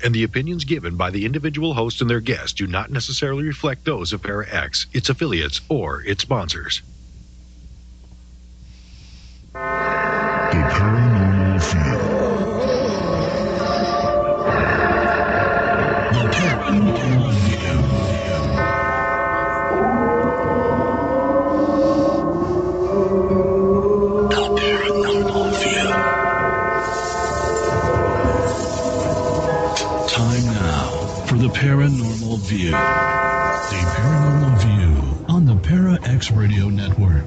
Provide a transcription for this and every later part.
and the opinions given by the individual host and their guests do not necessarily reflect those of Para X, its affiliates, or its sponsors. The Paranormal View. The Paranormal View. The Paranormal View. Time now for the Paranormal View. The Paranormal View on the Para X Radio Network.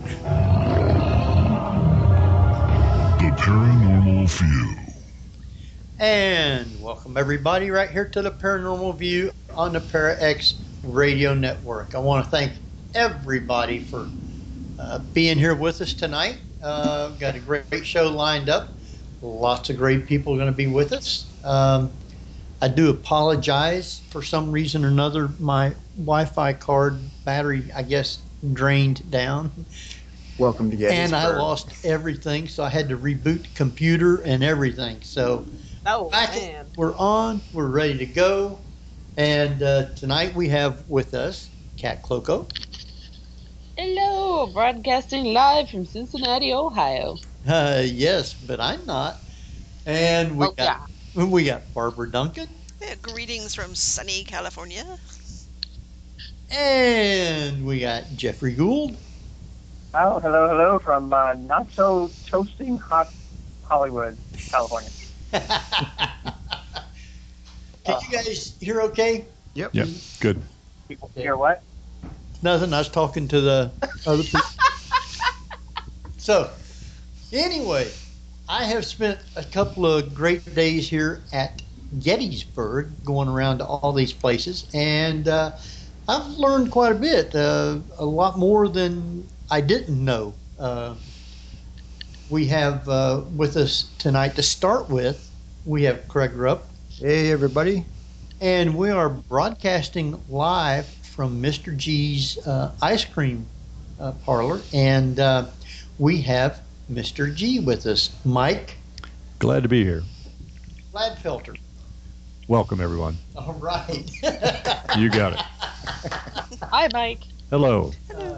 The Paranormal View. And welcome everybody right here to the Paranormal View on the Para X Radio Network. I want to thank everybody for being here with us tonight. Got a great show lined up. Lots of great people are going to be with us. I do apologize. For some reason or another, my Wi-Fi card battery, I guess, drained down. Welcome to Gettysburg. And I lost everything, so I had to reboot the computer and everything. So we're on. We're ready to go. And tonight we have with us Kat Cloco. Hello, broadcasting live from Cincinnati, Ohio. Yes, but I'm not. And we got Barbara Duncan. Yeah, greetings from sunny California. And we got Jeffrey Gould. Oh, hello from not so toasting hot Hollywood, California. Can you guys hear okay? Yep. Good. People hear what? Nothing. I was talking to the other people. So, anyway, I have spent a couple of great days here at Gettysburg, going around to all these places, and I've learned quite a bit, a lot more than I didn't know. We have with us tonight, to start with, we have Craig Rupp. Hey, everybody. And we are broadcasting live from Mr. G's ice cream parlor, and we have Mr. G with us. Mike. Glad to be here. Gladfelter. Welcome, everyone. All right. You got it. Hi, Mike. Hello.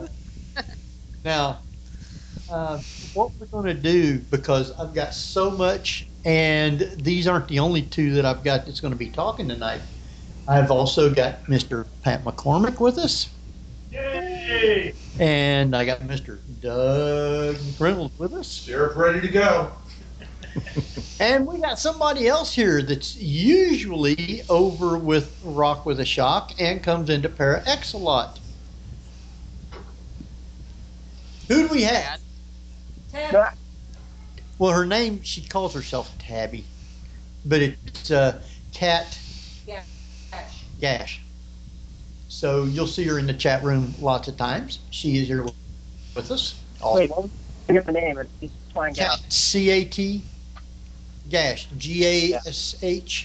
Now, what we're going to do, because I've got so much, and these aren't the only two that I've got that's going to be talking tonight. I've also got Mr. Pat McCormick with us. Yay! And I got Mr. Doug Reynolds with us. Sheriff ready to go. And we got somebody else here that's usually over with Rock with a Shock and comes into Para X a lot. Who do we have? Tabby. Well, her name, she calls herself Tabby, but it's Kat Gash. So you'll see her in the chat room lots of times. She is here with us. Wait, I forget the name. It's Twine Gash. C-A-T Gash. G-A-S-H.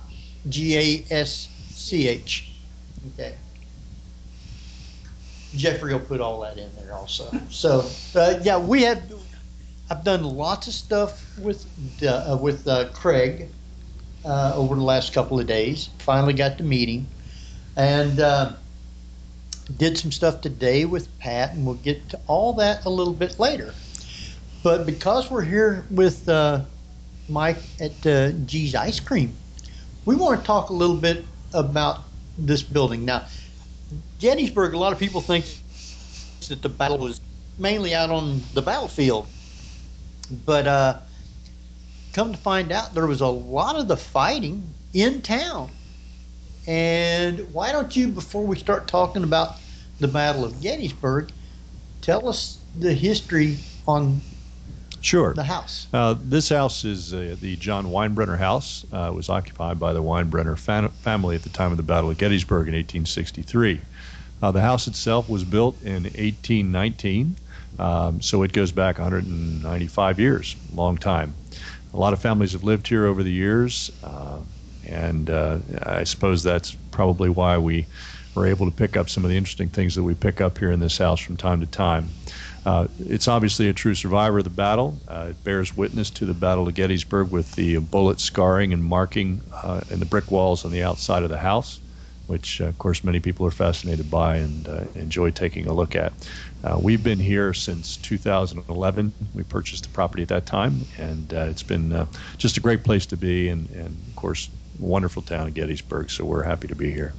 G-A-S-C-H. Okay. Jeffrey will put all that in there also. So, yeah, I've done lots of stuff with Craig over the last couple of days. Finally got to meet him. And did some stuff today with Pat, and we'll get to all that a little bit later. But because we're here with Mike at G's Ice Cream, we want to talk a little bit about this building. Now, Gettysburg, a lot of people think that the battle was mainly out on the battlefield. But come to find out, there was a lot of the fighting in town. And why don't you, before we start talking about the Battle of Gettysburg, tell us the history on the house. This house is the John Weinbrenner house. It was occupied by the Weinbrenner family at the time of the Battle of Gettysburg in 1863. The house itself was built in 1819, so it goes back 195 years, long time. A lot of families have lived here over the years, And I suppose that's probably why we were able to pick up some of the interesting things that we pick up here in this house from time to time. It's obviously a true survivor of the battle. It bears witness to the Battle of Gettysburg with the bullet scarring and marking in the brick walls on the outside of the house, which, of course, many people are fascinated by and enjoy taking a look at. We've been here since 2011. We purchased the property at that time, and it's been just a great place to be, and of course, wonderful town of Gettysburg, so we're happy to be here.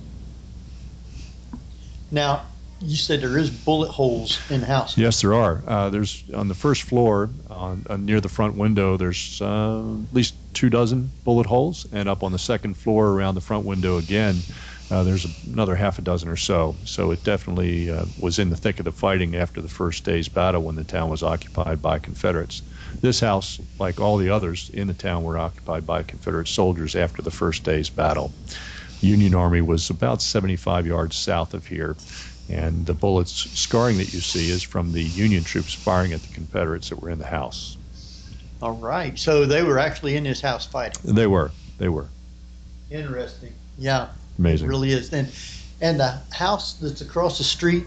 Now, you said there is bullet holes in the house. Yes, there are. There's on the first floor, near the front window, there's at least 24 bullet holes, and up on the second floor around the front window again, there's another half a dozen or so. So it definitely was in the thick of the fighting after the first day's battle when the town was occupied by Confederates. This house, like all the others in the town, were occupied by Confederate soldiers after the first day's battle. Union Army was about 75 yards south of here, and the bullets scarring that you see is from the Union troops firing at the Confederates that were in the house. All right. So they were actually in this house fighting. They were. Interesting. Yeah. Amazing. It really is. And the house that's across the street,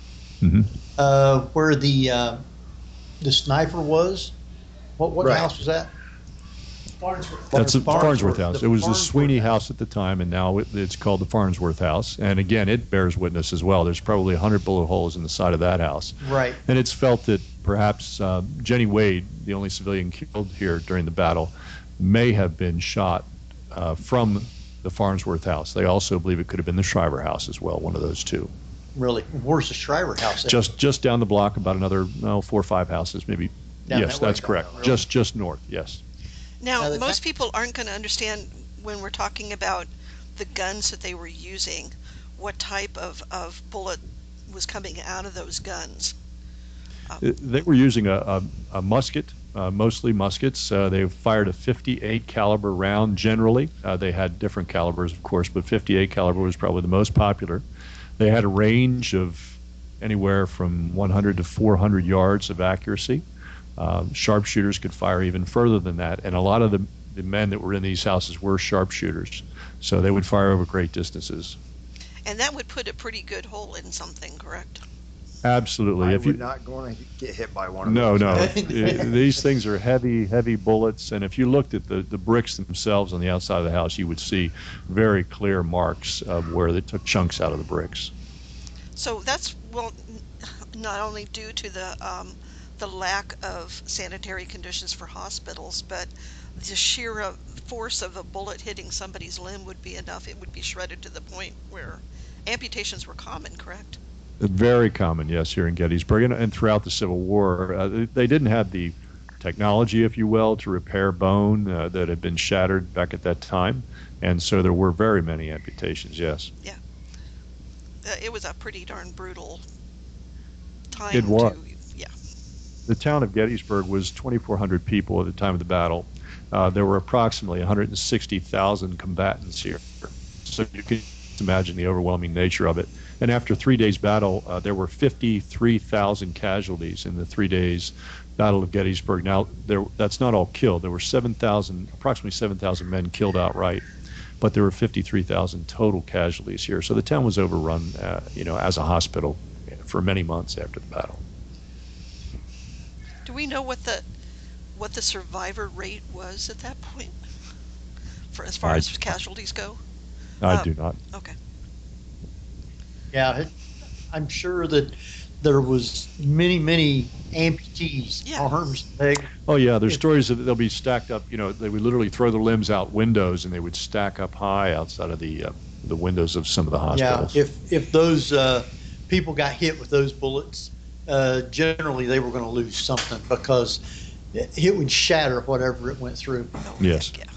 where the sniper was, what Right. house was that? Farnsworth. That's the Farnsworth The House. It was the Farnsworth Sweeney House at the time, and now it's called the Farnsworth House. And again, it bears witness as well. There's probably 100 bullet holes in the side of that house. Right. And it's felt that perhaps Jenny Wade, the only civilian killed here during the battle, may have been shot from the Farnsworth House. They also believe it could have been the Shriver House as well, one of those two. Really? Where's the Shriver house at? Just down the block, about another 4 or 5 houses, maybe. Down Yes, that way? that's correct. Really? Just north. Yes. Now, the most people aren't going to understand when we're talking about the guns that they were using, what type of bullet was coming out of those guns. They were using a musket, mostly muskets. They fired a 58 caliber round generally. They had different calibers, of course, but 58 caliber was probably the most popular. They had a range of anywhere from 100 to 400 yards of accuracy. Sharpshooters could fire even further than that, and a lot of the men that were in these houses were sharpshooters, so they would fire over great distances. And that would put a pretty good hole in something, correct? Absolutely. I would not going to get hit by one of No, those. These things are heavy bullets, and if you looked at the bricks themselves on the outside of the house, you would see very clear marks of where they took chunks out of the bricks. So that's, well, not only due to the lack of sanitary conditions for hospitals, but the sheer force of a bullet hitting somebody's limb would be enough. It would be shredded to the point where amputations were common, correct? Very common, yes, here in Gettysburg and throughout the Civil War. They didn't have the technology, if you will, to repair bone that had been shattered back at that time, and so there were very many amputations, yes. Yeah. It was a pretty darn brutal time. It was. Yeah. The town of Gettysburg was 2,400 people at the time of the battle. There were approximately 160,000 combatants here, so you can imagine the overwhelming nature of it. And after 3 days battle, there were 53,000 casualties in the 3 days Battle of Gettysburg. Now, that's not all killed. There were approximately 7,000 men killed outright, but there were 53,000 total casualties here. So the town was overrun, as a hospital for many months after the battle. Do we know what the survivor rate was at that point, for as far as casualties go? I do not. Okay. Yeah, I'm sure that there was many amputees, arms, legs. Oh yeah, there's stories that they'll be stacked up. They would literally throw their limbs out windows, and they would stack up high outside of the windows of some of the hospitals. Yeah, if those people got hit with those bullets, generally they were going to lose something because it would shatter whatever it went through. Yes. Yeah.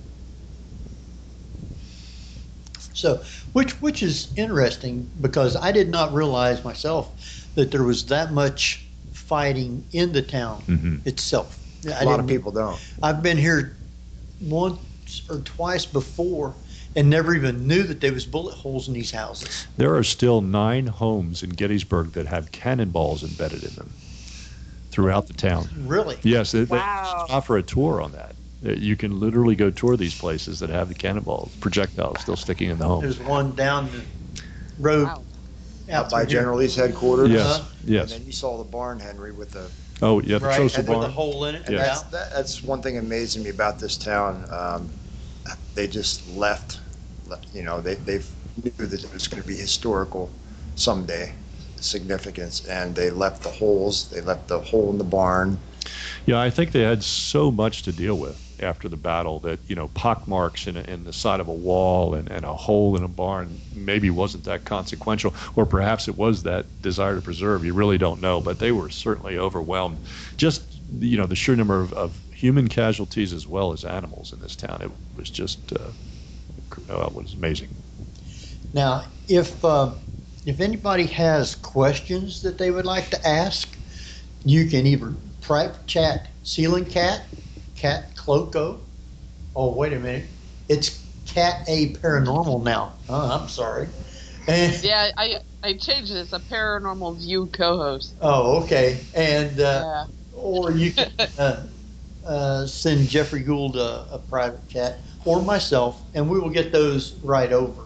So, which is interesting because I did not realize myself that there was that much fighting in the town itself. A lot of people don't. I've been here once or twice before and never even knew that there was bullet holes in these houses. There are still 9 homes in Gettysburg that have cannonballs embedded in them throughout the town. Really? Yes, they Wow. offer a tour on that. You can literally go tour these places that have the cannonballs, projectiles still sticking in the home. There's one down the road Wow. out by through here. General Lee's headquarters. Yes, And yes. then you saw the barn, Henry, with the. Oh, yeah, the Right, Trosa with the barn. hole in it. And Yeah. that's one thing amazing me about this town. They just left. You know, they knew that it was going to be historical someday, significance, and they left the holes. They left the hole in the barn. Yeah, I think they had so much to deal with after the battle that, you know, pockmarks in the side of a wall and a hole in a barn maybe wasn't that consequential, or perhaps it was that desire to preserve. You really don't know, but they were certainly overwhelmed. Just, you know, the sheer number of human casualties as well as animals in this town. It was just, it was amazing. Now, if anybody has questions that they would like to ask, you can either private chat Ceiling Cat Cloco. Oh, wait a minute. It's Cat A Paranormal now. Oh, I'm sorry. And, Yeah, I changed it. It's a Paranormal View co-host. oh, okay. And Yeah. or you can send Jeffrey Gould a private chat or myself, and we will get those right over.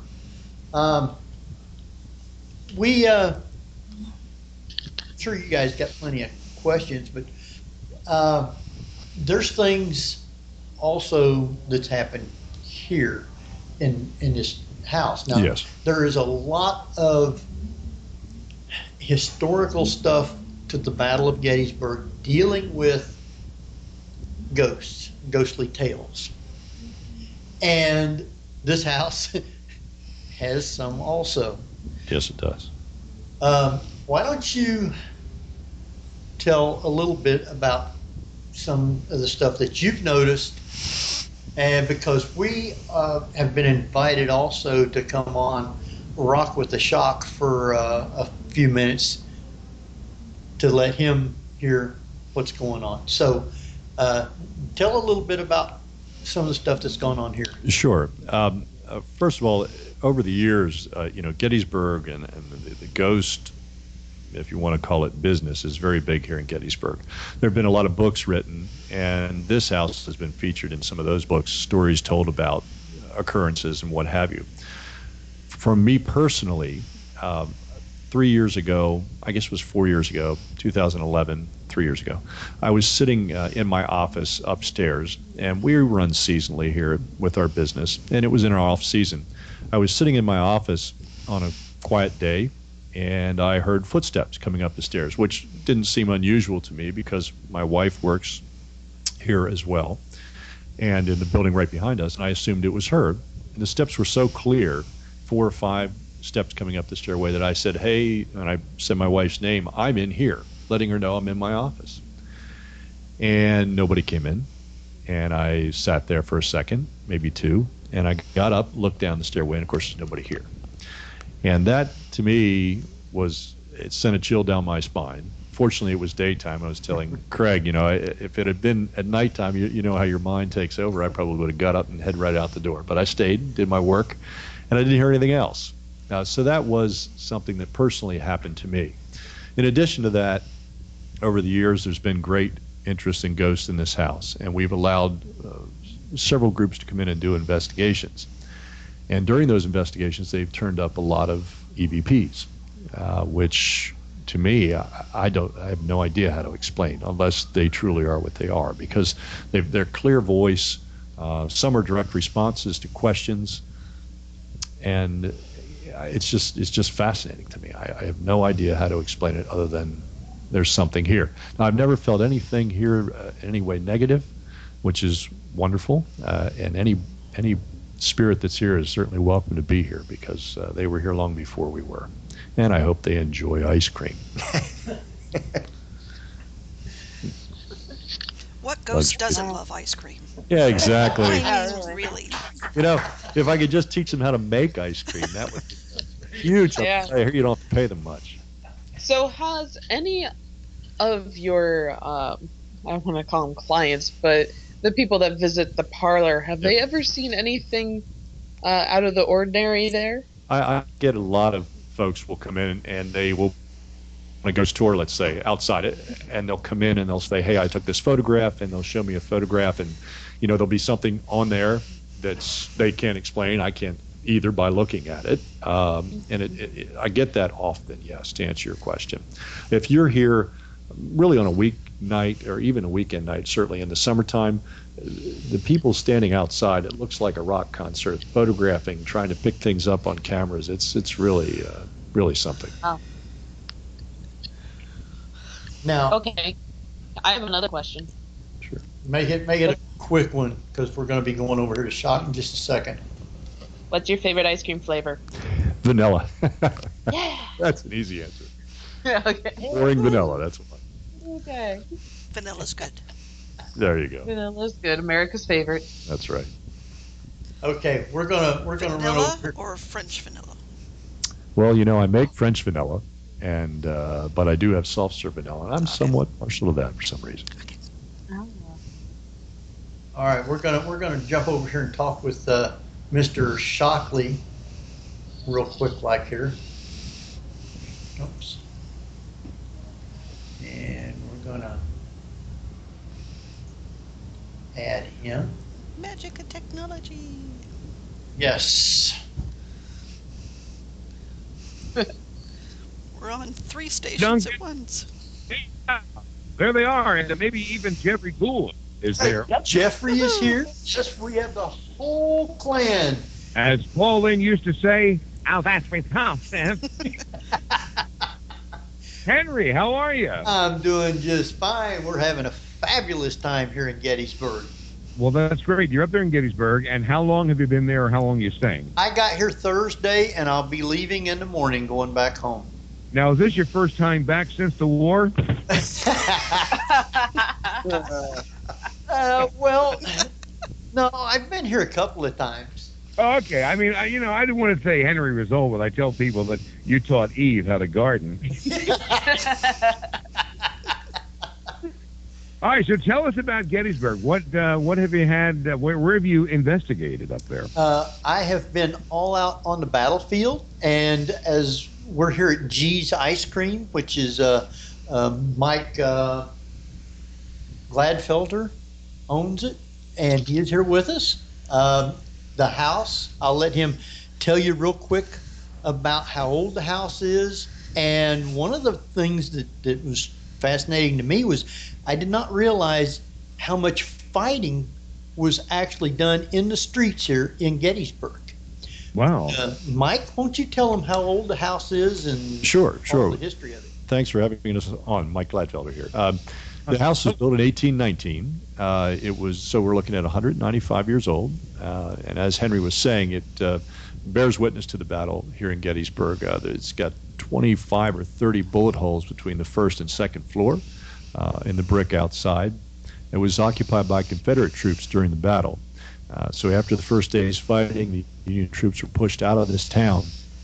Sure you guys got plenty of questions, but there's things also that's happened here in this house. Now, Yes. there is a lot of historical stuff to the Battle of Gettysburg dealing with ghosts, ghostly tales. And this house has some also. Yes, it does. Why don't you tell a little bit about some of the stuff that you've noticed? And because we have been invited also to come on Rock with the Shock for a few minutes to let him hear what's going on. So tell a little bit about some of the stuff that's going on here. Sure. First of all, over the years, you know, Gettysburg and the ghost, if you want to call it business, is very big here in Gettysburg. There have been a lot of books written, and this house has been featured in some of those books, stories told about occurrences and what have you. For me personally, 3 years ago, I guess it was 4 years ago, 2011, 3 years ago, I was sitting in my office upstairs, and we run seasonally here with our business, and it was in our off season. I was sitting in my office on a quiet day, and I heard footsteps coming up the stairs, which didn't seem unusual to me because my wife works here as well, and in the building right behind us, and I assumed it was her. And the steps were so clear, 4 or 5 steps coming up the stairway, that I said, "Hey," and I said my wife's name, "I'm in here," letting her know I'm in my office. And nobody came in, and I sat there for a second, maybe 2, and I got up, looked down the stairway, and of course there's nobody here. And that, to me, it sent a chill down my spine. Fortunately, it was daytime. I was telling Craig, you know, if it had been at nighttime, you know how your mind takes over, I probably would have got up and head right out the door. But I stayed, did my work, and I didn't hear anything else. So that was something that personally happened to me. In addition to that, over the years, there's been great interest in ghosts in this house, and we've allowed several groups to come in and do investigations. And during those investigations, they've turned up a lot of EVPs, which, to me, I have no idea how to explain unless they truly are what they are, because they're clear voice. Some are direct responses to questions, and it's just fascinating to me. I have no idea how to explain it other than there's something here. Now, I've never felt anything here in any way negative, which is wonderful, and any spirit that's here is certainly welcome to be here, because they were here long before we were. And I hope they enjoy ice cream. What ghost doesn't love ice cream? Yeah, exactly. I mean, really. You know, if I could just teach them how to make ice cream, that would be huge. Yeah. I hear you don't have to pay them much. So has any of your, I don't want to call them clients, but the people that visit the parlor, have they ever seen anything out of the ordinary there? I get a lot of folks will come in and they will a ghost tour, let's say, outside it, and they'll come in and they'll say, hey, I took this photograph, and they'll show me a photograph, and, there'll be something on there they can't explain. I can't either by looking at it. And I get that often, yes, to answer your question. If you're here really on a weeknight or even a weekend night, certainly in the summertime, the people standing outside, it looks like a rock concert, photographing, trying to pick things up on cameras. It's really, really something. Oh. Now, Okay. I have another question. Sure. make it a quick one because we're going to be going over here to Shock in just a second. What's your favorite ice cream flavor? Vanilla. Yeah. That's an easy answer. Okay. Boring vanilla, that's one. Okay. Vanilla's good. There you go. Vanilla's good. America's favorite. That's right. Okay, we're gonna run Vanilla over. or French vanilla? Well, I make French vanilla, and but I do have soft serve vanilla, and I'm somewhat partial to that for some reason. Oh. All right, we're gonna jump over here and talk with Mr. Shockley real quick, like here. Oops. And we're gonna add him. Magic of technology. Yes. We're on 3 stations at once. There they are, and maybe even Jeffrey Gould is there. Yep. Jeffrey is here. Just we have the whole clan. As Paul Lynn used to say, "Oh, that's my house, man." Henry, how are you? I'm doing just fine. We're having a fabulous time here in Gettysburg. Well, that's great. You're up there in Gettysburg, and how long have you been there, or how long are you staying? I got here Thursday, and I'll be leaving in the morning, going back home. Now, is this your first time back since the war? Well, no, I've been here a couple of times. Oh, okay. I mean, I didn't want to say Henry was old, but I tell people that you taught Eve how to garden. All right, so tell us about Gettysburg. What have you had? Where have you investigated up there? I have been all out on the battlefield, and as we're here at G's Ice Cream, which is Mike Gladfelder owns it, and he is here with us. The house, I'll let him tell you real quick about how old the house is. And one of the things that was fascinating to me was I did not realize how much fighting was actually done in the streets here in Gettysburg. Wow. Mike, won't you tell them how old the house is and Sure. all the history of it? Thanks for having us on. Mike Gladfelder here. The house was built in 1819. We're looking at 195 years old. And as Henry was saying, it bears witness to the battle here in Gettysburg. It's got 25 or 30 bullet holes between the first and second floor in the brick outside. It was occupied by Confederate troops during the battle. So after the first day's fighting, the Union troops were pushed out of this town,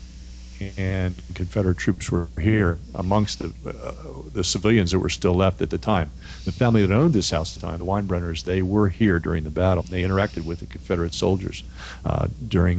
and Confederate troops were here amongst the civilians that were still left at the time. The family that owned this house at the time, the Weinbrenners, they were here during the battle. They interacted with the Confederate soldiers during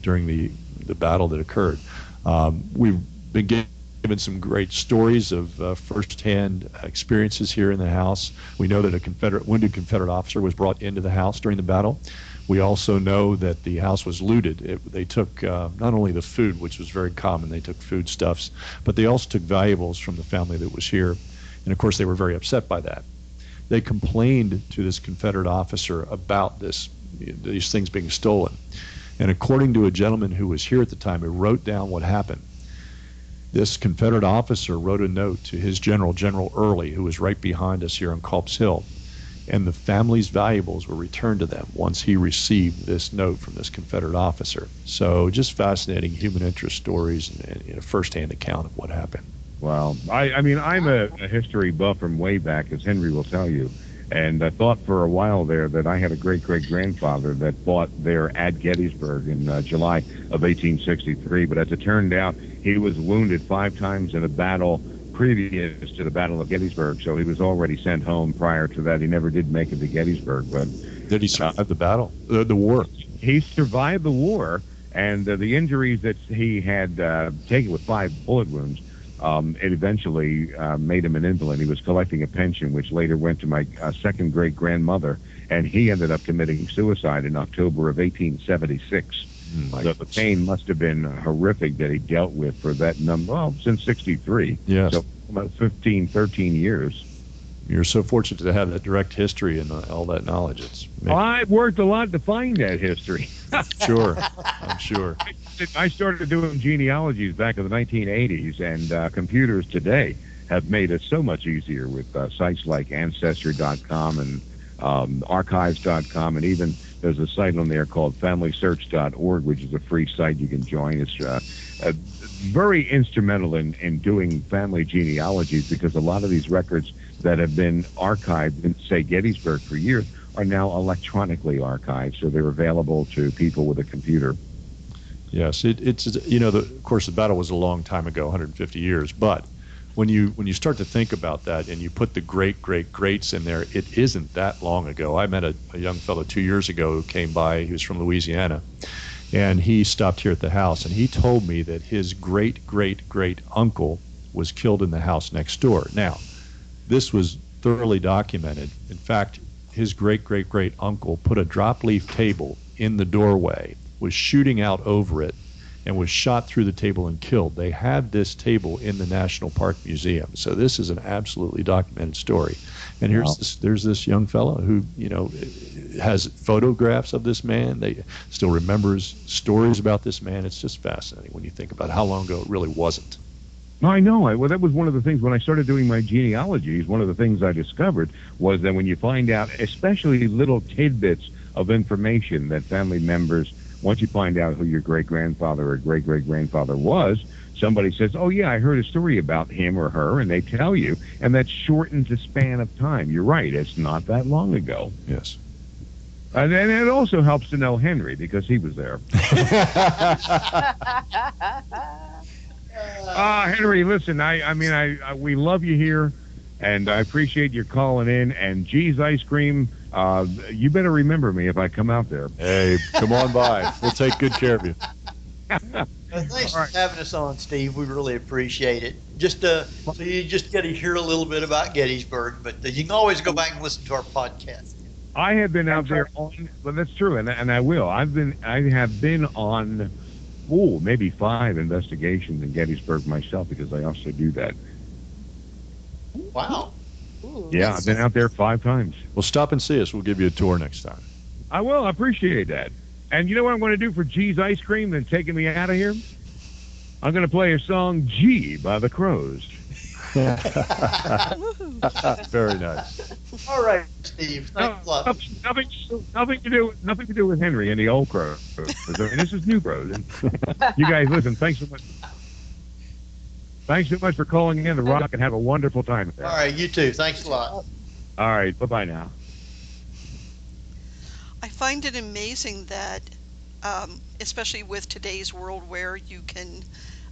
the battle that occurred. We've been given some great stories of first-hand experiences here in the house. We know that a wounded Confederate officer was brought into the house during the battle. We also know that the house was looted. They took not only the food, which was very common, they took foodstuffs, but they also took valuables from the family that was here. And of course, they were very upset by that. They complained to this Confederate officer about these things being stolen. And according to a gentleman who was here at the time, who wrote down what happened, this Confederate officer wrote a note to his general, General Early, who was right behind us here on Culp's Hill. And the family's valuables were returned to them once he received this note from this Confederate officer. So just fascinating human interest stories and a first-hand account of what happened. Wow. I mean, I'm a history buff from way back, as Henry will tell you. And I thought for a while there that I had a great-great-grandfather that fought there at Gettysburg in July of 1863. But as it turned out, he was wounded 5 times in a battle previous to the Battle of Gettysburg, so he was already sent home prior to that. He never did make it to Gettysburg. But did he survive the battle, the war? He survived the war, and the injuries that he had taken with 5 bullet wounds it eventually made him an invalid. He was collecting a pension, which later went to my second great grandmother, and he ended up committing suicide in October of 1876. So the pain must have been horrific that he dealt with for that number, well, since 63. Yes. So about 15, 13 years. You're so fortunate to have that direct history and all that knowledge. It's I've worked a lot to find that history. Sure, I'm sure. I started doing genealogies back in the 1980s, and computers today have made it so much easier with sites like Ancestry.com and Archives.com, and even there's a site on there called FamilySearch.org, which is a free site you can join. It's very instrumental in doing family genealogies, because a lot of these records that have been archived in, say, Gettysburg for years are now electronically archived, so they're available to people with a computer. Yes, it's of course the battle was a long time ago, 150 years, but when you start to think about that and you put the greats in there, it isn't that long ago. I met a young fellow 2 years ago who came by. He was from Louisiana, and he stopped here at the house, and he told me that his great uncle was killed in the house next door. Now, this was thoroughly documented. In fact, his great uncle put a drop leaf table in the doorway, was shooting out over it, and was shot through the table and killed. They have this table in the National Park Museum. So this is an absolutely documented story. And there's this young fellow who, has photographs of this man. They still remembers stories about this man. It's just fascinating when you think about how long ago it really wasn't. I know. Well, that was one of the things when I started doing my genealogies. One of the things I discovered was that when you find out, especially little tidbits of information that family members, once you find out who your great-grandfather or great-great-grandfather was, somebody says, oh, yeah, I heard a story about him or her, and they tell you, and that shortens the span of time. You're right. It's not that long ago. Yes. And it also helps to know Henry, because he was there. Henry, listen, we love you here, and I appreciate your calling in. And G's Ice Cream, you better remember me if I come out there. Hey, come on by. We'll take good care of you. Thanks for having us on, Steve. We really appreciate it. So you just get to hear a little bit about Gettysburg, but you can always go back and listen to our podcast. I have been out there on, well, that's true, and I will. I have been on, maybe 5 investigations in Gettysburg myself, because I also do that. Wow. Yeah, I've been out there 5 times. Well, stop and see us. We'll give you a tour next time. I will. I appreciate that. And you know what I'm going to do for G's Ice Cream than taking me out of here? I'm going to play a song, G, by the Crows. Very nice. All right, Steve. Thanks a lot. Nothing to do with Henry and the old Crows. This is New Crows. And you guys, listen, thanks so much. Thanks so much for calling in the Rock, and have a wonderful time there. All right, you too. Thanks a lot. All right, bye-bye now. I find it amazing that, especially with today's world where you can,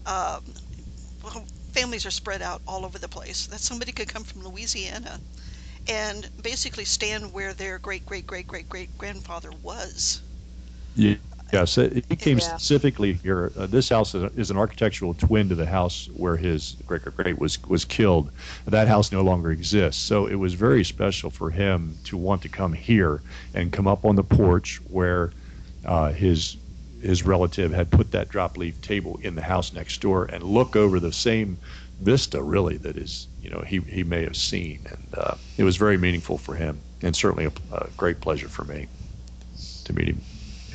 families are spread out all over the place, that somebody could come from Louisiana and basically stand where their great-great-great-great-grandfather was. Yeah. Yes, he came specifically here. This house is an architectural twin to the house where his great was killed. That house no longer exists, so it was very special for him to want to come here and come up on the porch where his relative had put that drop leaf table in the house next door and look over the same vista, really, that is, he may have seen, and it was very meaningful for him, and certainly a great pleasure for me to meet him.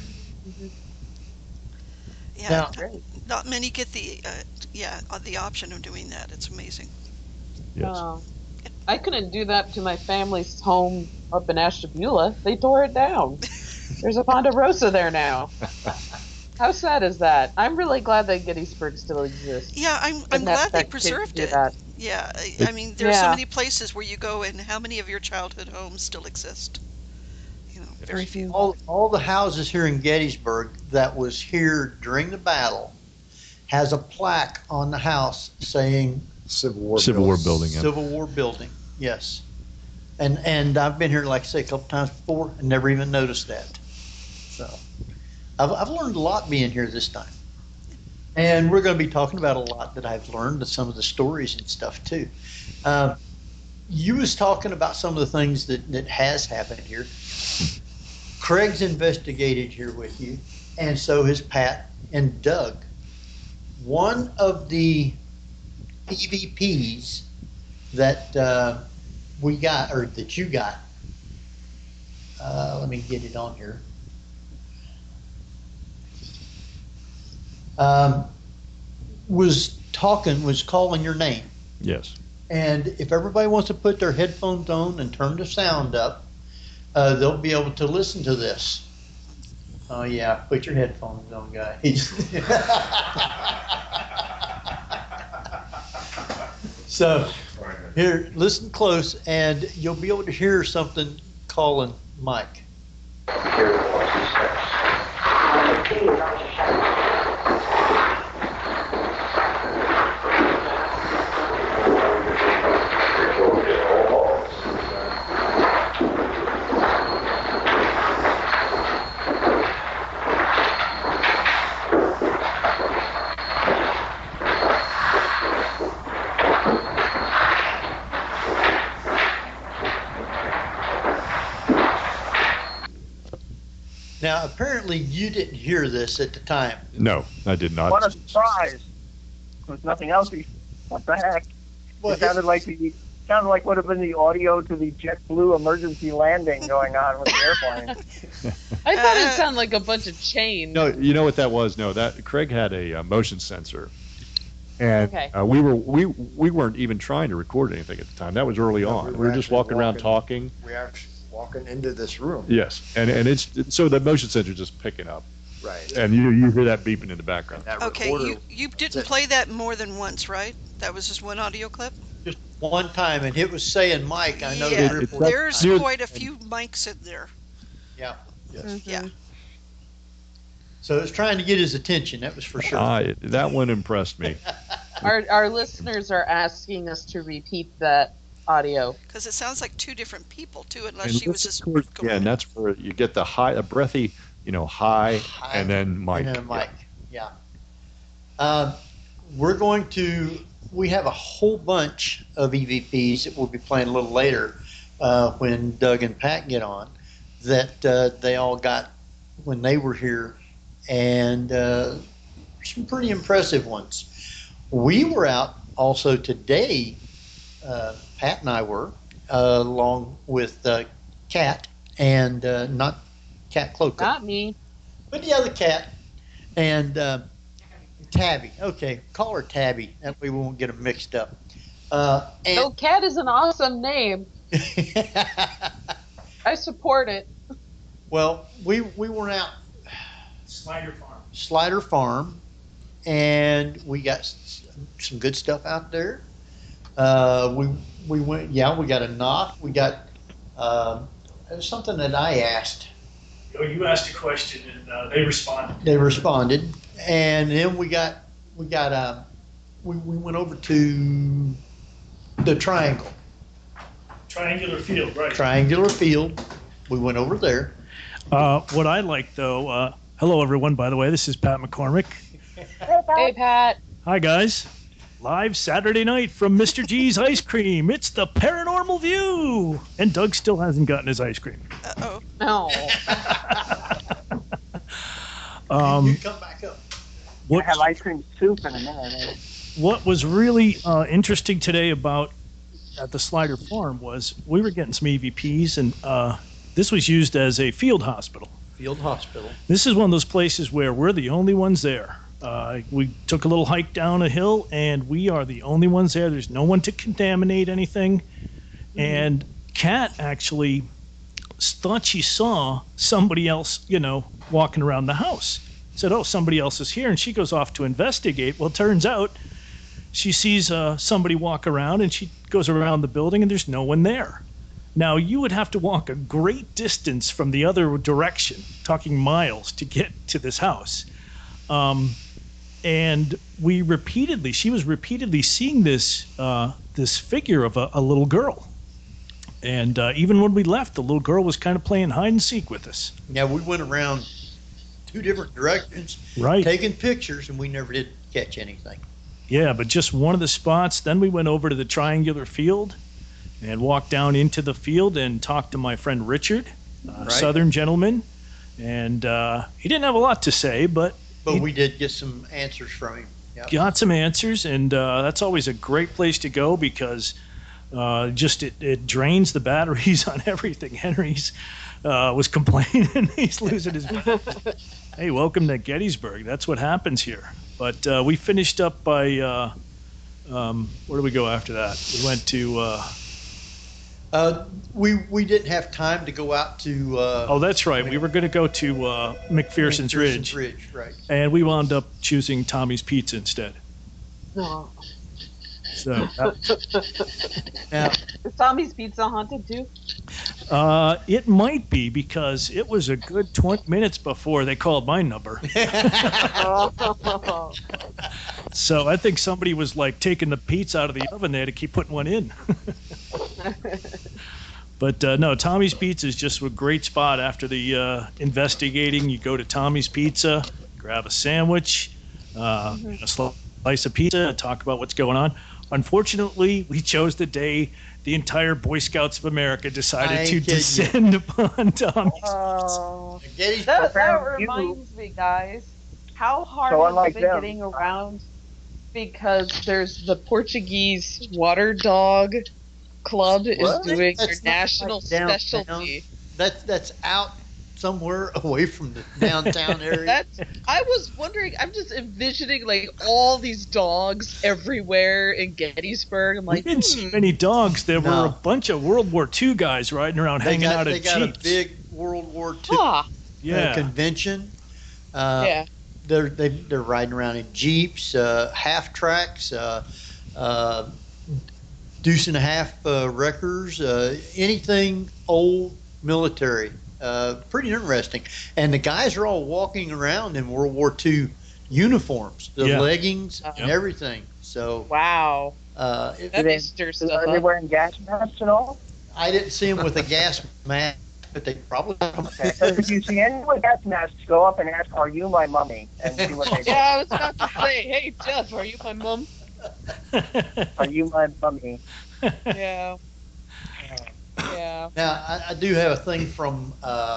Yeah, not many get the option of doing that. It's amazing. Yes. I couldn't do that to my family's home up in Ashtabula. They tore it down. There's a Ponderosa there now. How sad is that? I'm really glad that Gettysburg still exists. Yeah, I'm glad they preserved it. Yeah, I mean, there's so many places where you go, and how many of your childhood homes still exist? Very few. All the houses here in Gettysburg that was here during the battle has a plaque on the house saying Civil War building. Yeah. Civil War building, yes. And I've been here, like I say, a couple times before and never even noticed that. So I've learned a lot being here this time. And we're going to be talking about a lot that I've learned and some of the stories and stuff too. You was talking about some of the things that has happened here. Craig's investigated here with you, and so has Pat and Doug. One of the EVPs that we got, or that you got, let me get it on here. Was calling your name. Yes. And if everybody wants to put their headphones on and turn the sound up, they'll be able to listen to this. Oh yeah, put your headphones on, guys. So here, listen close, and you'll be able to hear something calling Mike. Now, apparently, you didn't hear this at the time. No, I did not. What a surprise! There's nothing else. What the heck? Well, it sounded like would have been the audio to the JetBlue emergency landing going on with the airplane. I thought it sounded like a bunch of chains. No, you know what that was? No, that Craig had a motion sensor, and Okay. we weren't even trying to record anything at the time. That was early on. We were just walking around talking. We actually walking into this room. Yes, and it's so the motion sensor just picking up, Right. and you hear that beeping in the background. That Okay, recorder- you didn't play that more than once, right? That was just one audio clip? Just one time, and it was saying Mike. I know Yeah, three or four there's times. quite a few mics in there. Yeah. Yes. Mhm. Yeah. So it was trying to get his attention. That was for sure. That one impressed me. Our listeners are asking us to repeat that audio. Because it sounds like two different people, too, unless And she was listen just... towards the end, that's where you get the high, a breathy, high, and then Mike. And then Mike. Yeah. We have a whole bunch of EVPs that we'll be playing a little later when Doug and Pat get on that they all got when they were here, and some pretty impressive ones. We were out also today, Pat and I were, along with Kat, and not Kat Cloaker. Not me. But the other cat, and Tabby. Okay, call her Tabby. That way we won't get them mixed up. Oh, Cat is an awesome name. I support it. Well, we were out Slider Farm. and we got some good stuff out there. We went. Yeah, we got a knock. We got it was something that I asked. You asked a question and they responded. They responded, and then we went over to the Triangle. Triangular Field, right? Triangular Field. We went over there. What I like, though, hello, everyone, by the way. This is Pat McCormick. Hey, Pat. Hi, guys. Live Saturday night from Mr. G's Ice Cream. It's the Paranormal View. And Doug still hasn't gotten his ice cream. Uh-oh. No. You come back up. I have ice cream soup in a minute. What was really interesting today at the Slider Farm was we were getting some EVPs, and this was used as a field hospital. Field Hospital. This is one of those places where we're the only ones there. We took a little hike down a hill, and we are the only ones there. There's no one to contaminate anything. Mm-hmm. And Kat actually thought she saw somebody else, walking around the house. Said, oh, somebody else is here. And she goes off to investigate. Well, it turns out she sees somebody walk around, and she goes around the building, and there's no one there. Now, you would have to walk a great distance from the other direction, talking miles, to get to this house. And she was repeatedly seeing this figure of a little girl. And even when we left, the little girl was kind of playing hide and seek with us. Yeah, we went around two different directions, Right. taking pictures, and we never did catch anything. Yeah, but just one of the spots. Then we went over to the triangular field and walked down into the field and talked to my friend Richard, a Southern gentleman. And he didn't have a lot to say, but we did get some answers from him. Yep. got some answers, and that's always a great place to go because it drains the batteries on everything. Henry's was complaining he's losing his batteries. Hey, welcome to Gettysburg. That's what happens here. But we finished up by where do we go after that? We went to we didn't have time to go out to oh, that's right. We were going to go to McPherson's Ridge. Right. And we wound up choosing Tommy's Pizza instead. No. So Now, Is Tommy's Pizza haunted too? it might be because it was a good 20 minutes before they called my number. Oh. So I think somebody was like taking the pizza out of the oven there to keep putting one in. But no, Tommy's Pizza is just a great spot after the investigating. You go to Tommy's Pizza, grab a sandwich, a slice of pizza, and talk about what's going on. Unfortunately, we chose the day the entire Boy Scouts of America decided to descend upon Tommy's Oh. Gettysburg. That reminds me, guys, how hard So has it unlike been them. getting around? Because there's the Portuguese Water Dog Club is What? doing That's their not national like downtown. specialty. That's out somewhere away from the downtown area. I was wondering. I'm just envisioning like all these dogs everywhere in Gettysburg. I'm We like, didn't see many dogs. There No. were a bunch of World War II guys riding around, hanging out they at got Jeeps. a big World War II ah, Yeah. convention. yeah. They're riding around in Jeeps, half tracks, deuce and a half wreckers, anything old military. Pretty interesting. And the guys are all walking around in World War II uniforms, the Yeah. leggings Yep. and everything. So Wow. it- That is stirs stuff Are they up. wearing gas masks and all? I didn't see them with a gas mask, but they probably. Okay. So if you see anyone with gas masks, go up and ask, "Are you my mummy?" and see what they say. Yeah, I was about to say, hey Jeff, are you my mom? Are you my mummy? Yeah. Yeah. Now, I do have a thing from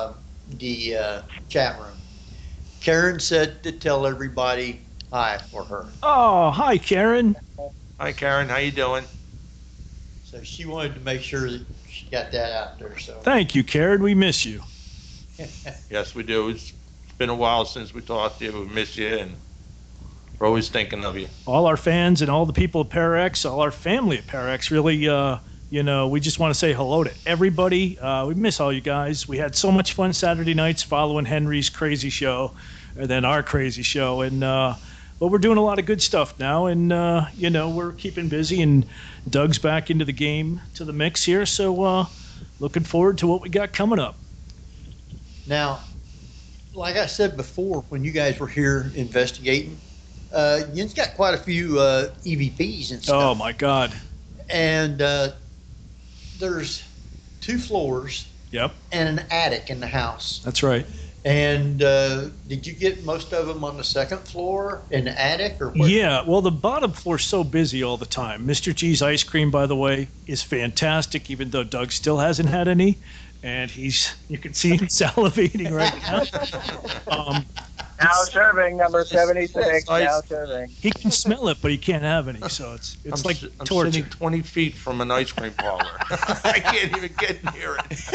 the chat room. Karen said to tell everybody hi for her. Oh, hi, Karen. Hi, Karen. How you doing? So she wanted to make sure that she got that out there. So Thank you, Karen. We miss you. Yes, we do. It's been a while since we talked to you. We miss you, and we're always thinking of you. All our fans and all the people at Parax, all our family at Parax, really, we just want to say hello to everybody. We miss all you guys. We had so much fun Saturday nights following Henry's crazy show, and then our crazy show. And but we're doing a lot of good stuff now, and we're keeping busy. And Doug's back into the game, to the mix here. So looking forward to what we got coming up. now, like I said before, when you guys were here investigating, you've got quite a few EVPs and stuff. Oh my God. And there's 2 floors Yep, and an attic in the house. that's right. And did you get most of them on the 2nd floor in the attic, or what? Yeah, well, the bottom floor's so busy all the time. Mr. G's ice cream, by the way, is fantastic, even though Doug still hasn't had any. And you can see him salivating right now. Now serving number 76. Now serving. He can smell it, but he can't have any. So it's like I'm torture. sitting 20 feet from an ice cream parlor. I can't even get near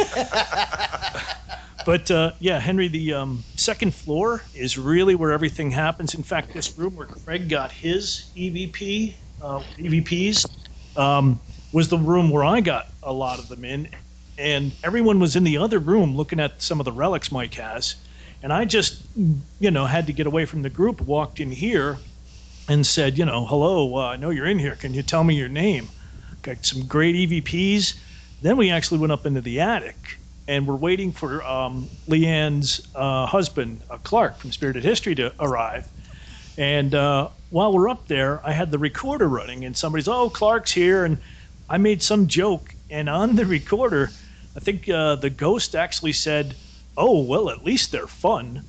it. But yeah, Henry, the 2nd floor is really where everything happens. In fact, this room where Craig got his EVPs was the room where I got a lot of them in. And everyone was in the other room looking at some of the relics Mike has. And I just, had to get away from the group, walked in here and said, hello, I know you're in here. Can you tell me your name? Got some great EVPs. Then we actually went up into the attic, and we're waiting for Leanne's husband, Clark, from Spirited History to arrive. And while we're up there, I had the recorder running, and somebody's, Clark's here. And I made some joke, and on the recorder, I think the ghost actually said, Oh, well, at least they're fun.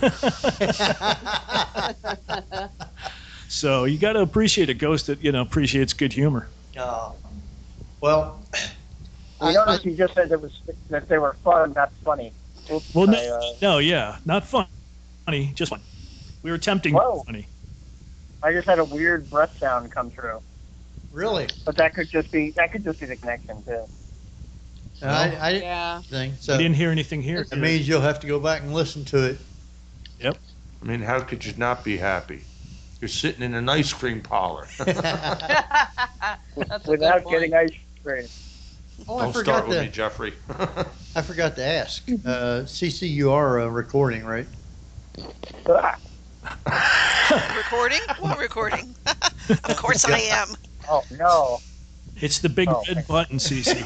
So you got to appreciate a ghost that, appreciates good humor. Well, I noticed you just said that they were fun, not funny. Oops, Well, not funny, just fun. We were attempting to be funny. I just had a weird breath sound come through. Really? But that could just be the connection too. I didn't think so. We didn't hear anything here. It means you'll have to go back and listen to it. Yep. I mean, how could you not be happy? You're sitting in an ice cream parlor. Without getting ice cream. Oh, Don't start with me, Jeffrey. I forgot to ask. CC, you are recording, right? Recording? What recording? Of course I am. Oh, no. It's the big red button, Cece.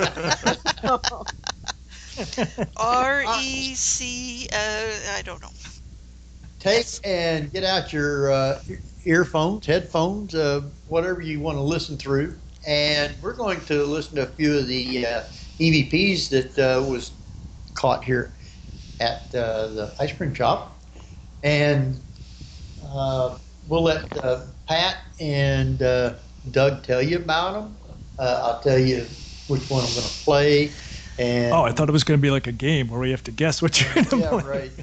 REC, I don't know. Take and get out your earphones, headphones, whatever you want to listen through. And we're going to listen to a few of the EVPs that was caught here at the ice cream shop. And we'll let Pat and Doug tell you about them. I'll tell you which one I'm going to play. And I thought it was going to be like a game where we have to guess what you're going to play. Yeah, right.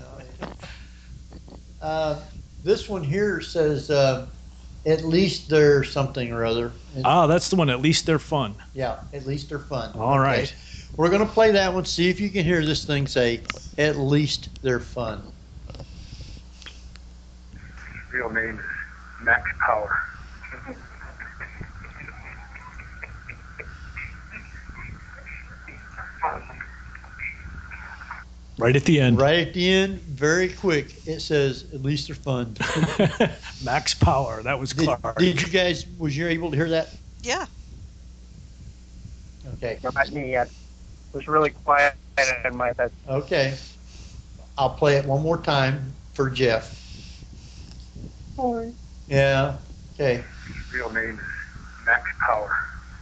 This one here says, at least they're something or other. That's the one. At least they're fun. Yeah, at least they're fun. All right. We're going to play that one, see if you can hear this thing say, at least they're fun. Real name is Max Power. Right at the end. Right at the end, very quick. It says, at least they're fun. Max Power. That was Clark. Did you guys, was you able to hear that? Yeah. Okay. Not me yet. It was really quiet in my head. Okay. I'll play it one more time for Jeff. Sorry. Yeah. Okay. Real name is Max Power.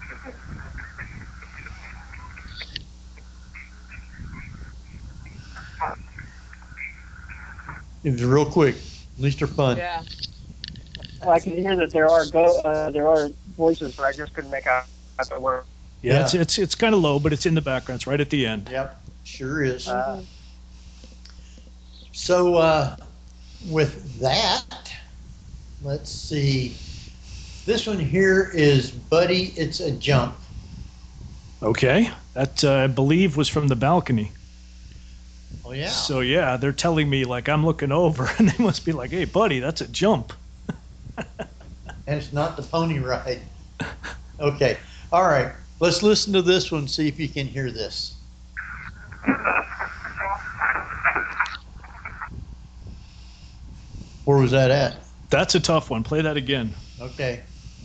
It was real quick. At least they're fun. Yeah. Well, I can hear that there are voices, but I just couldn't make out the word. Yeah, it's kind of low, but it's in the background. It's right at the end. Yep, sure is. So with that, let's see. This one here is Buddy, It's a Jump. Okay. That, I believe, was from the balcony. Oh, yeah. So, yeah, they're telling me, like, I'm looking over, and they must be like, hey, buddy, that's a jump. And it's not the pony ride. Okay. All right. Let's listen to this one, see if you can hear this. Where was that at? That's a tough one. Play that again. Okay.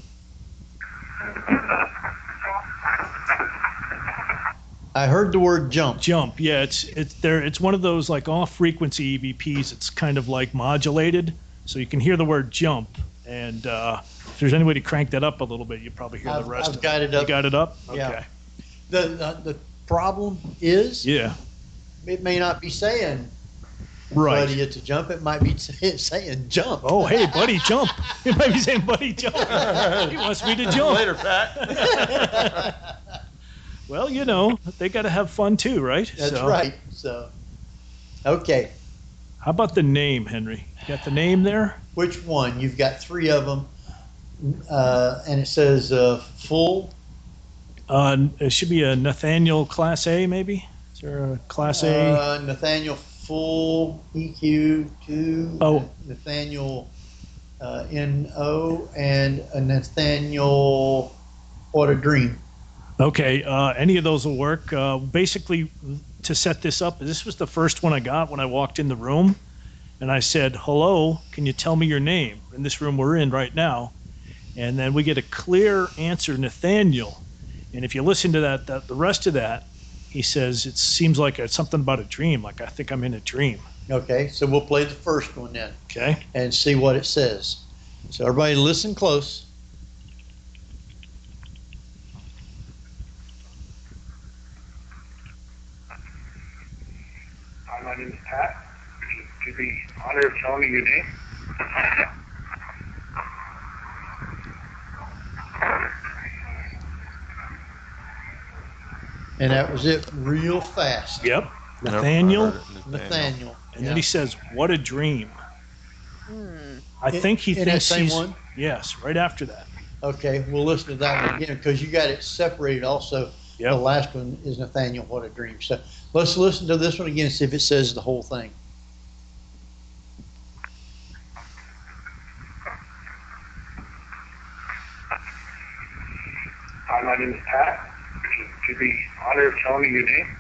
I heard the word jump. Jump, yeah. It's one of those like off frequency EVPs. It's kind of like modulated, so you can hear the word jump. And if there's any way to crank that up a little bit, you probably hear the rest. I've got it up. You got it up? Yeah. Okay. The problem is, yeah, it may not be saying, right, buddy, it's a jump. It might be saying jump. Oh, hey, buddy, jump. It might be saying, buddy, jump. He wants me to jump. Later, Pat. Well, they got to have fun too, right? That's right. So, okay. How about the name, Henry? You got the name there? Which one? You've got three of them, and it says full. It should be a Nathaniel Class A, maybe? Is there a Class A? Nathaniel Full EQ 2. Oh. Nathaniel NO, and a Nathaniel What a Dream. Okay, any of those will work. Basically, to set this up, this was the first one I got when I walked in the room, and I said, hello, can you tell me your name? In this room we're in right now. And then we get a clear answer, Nathaniel. And if you listen to that the rest of that, he says, it seems like it's something about a dream, like I think I'm in a dream. Okay, so we'll play the first one then. Okay. And see what it says. So everybody listen close. I to the honor of telling you your name. And that was it, real fast. Yep. Nathaniel. Nathaniel. And then he says, "What a dream." I think he in thinks that same he's one? Yes, right after that. Okay, we'll listen to that one again because you got it separated also. Yep. The last one is Nathaniel, what a dream. So let's listen to this one again and see if it says the whole thing. Hi, my name is Pat. To the honor of telling you your name.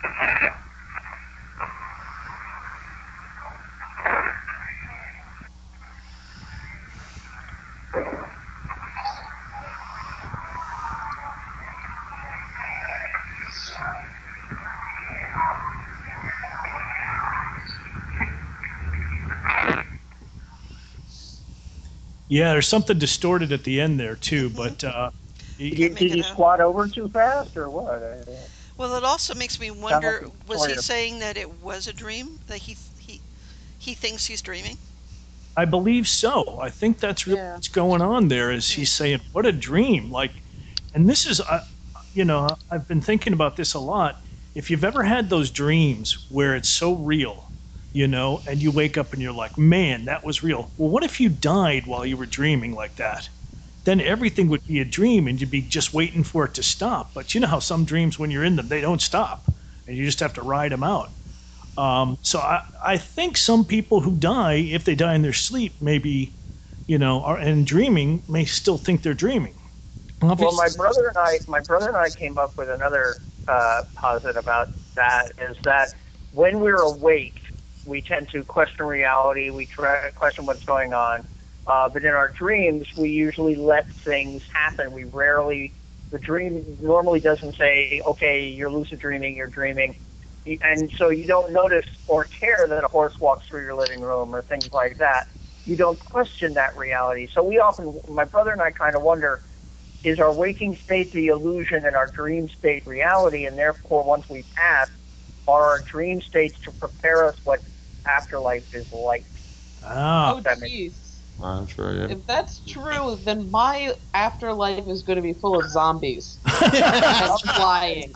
Yeah, there's something distorted at the end there too, but Did you squat over too fast or what? Well, it also makes me wonder, like a was he spoiler. saying that it was a dream? That he thinks he's dreaming? I believe so. I think that's really what's going on there. Is he's saying, "What a dream!" Like, and this is, I've been thinking about this a lot. If you've ever had those dreams where it's so real, and you wake up and you're like, "Man, that was real." Well, what if you died while you were dreaming like that? Then everything would be a dream, and you'd be just waiting for it to stop. But you know how some dreams, when you're in them, they don't stop, and you just have to ride them out. So I think some people who die, if they die in their sleep, maybe, and dreaming, may still think they're dreaming. Well, my brother and I came up with another posit about that. Is that when we're awake, we tend to question reality. We try to question what's going on. But in our dreams, we usually let things happen. The dream normally doesn't say, "Okay, you're lucid dreaming, you're dreaming." And so you don't notice or care that a horse walks through your living room or things like that. You don't question that reality. So my brother and I kind of wonder, is our waking state the illusion and our dream state reality? And therefore, once we pass, are our dream states to prepare us what afterlife is like? Oh, jeez. I'm sure, yeah. If that's true, then my afterlife is going to be full of zombies and flying.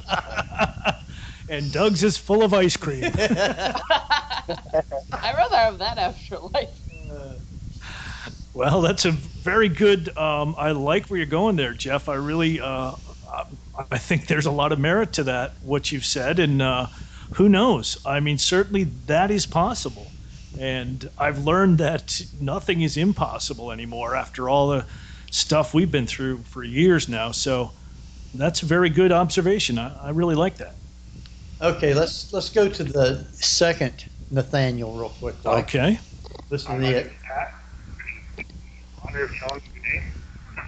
And Doug's is full of ice cream. I'd rather have that afterlife. Well, that's a very good. I like where you're going there, Jeff. I really, I think there's a lot of merit to that, what you've said, and who knows? I mean, certainly that is possible. And I've learned that nothing is impossible anymore after all the stuff we've been through for years now. So that's a very good observation. I really like that. Okay, let's go to the second Nathaniel real quick. Doug. Okay. Listen to it. Honor of telling you your name.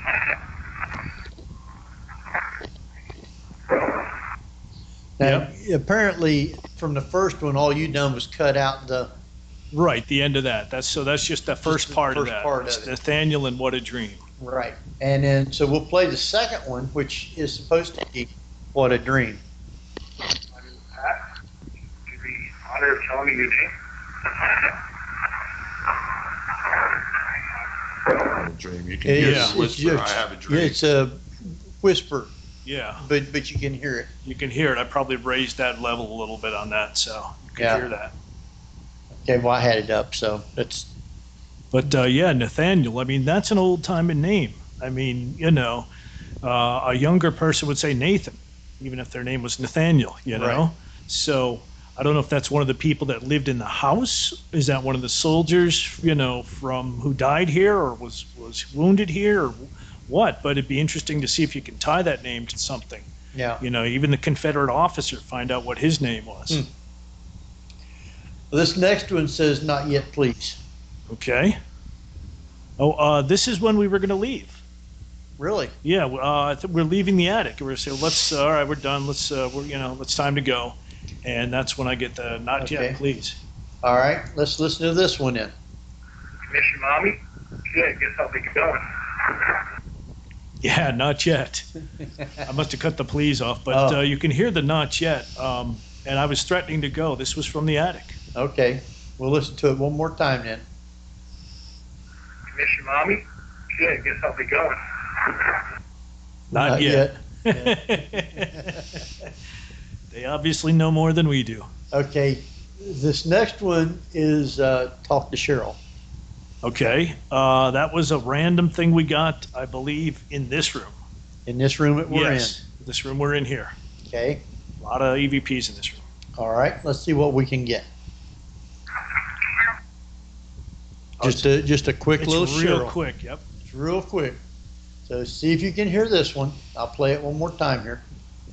Now, apparently, from the first one, all you done was cut out the Right, the end of that. That's just the first part of that. part of It's it. Nathaniel and What a Dream. right, and then so we'll play the second one, which is supposed to be "What a Dream." My name is Pat. To the honor of telling you your name. I have a dream. You can hear the whisper. I have a dream. Yeah, it's a whisper, Yeah, but you can hear it. you can hear it. I probably raised that level a little bit on that, so you can Yeah. hear that. Okay, well I had it up, so it's But yeah, Nathaniel, I mean, that's an old-timey name. I mean, a younger person would say Nathan, even if their name was Nathaniel, Right. So I don't know if that's one of the people that lived in the house. Is that one of the soldiers, from who died here or was wounded here or what? But it'd be interesting to see if you can tie that name to something. yeah. Even the Confederate officer, find out what his name was. This next one says "Not yet, please." Okay. Oh, this is when we were going to leave. Really? Yeah, I think we're leaving the attic. We're saying, all right, we're done. It's time to go. And that's when I get the "Not Okay. yet, please." All right, let's listen to this one then. Miss your mommy? Yeah, guess I'll be going. Yeah, not yet. I must have cut the please off, but you can hear the "not yet." And I was threatening to go. This was from the attic. Okay, We'll listen to it one more time then. Miss your mommy? Yeah, guess I'll be going. Not yet. They obviously know more than we do. Okay, this next one is Talk to Cheryl. Okay, that was a random thing we got, I believe, in this room. In this room that we're Yes, this room we're in here. in. Okay. A lot of EVPs in this room. All right. Let's see what we can get. Just a quick little It's real Cheryl. quick, yep. It's real quick. So see if you can hear this one. I'll play it one more time here.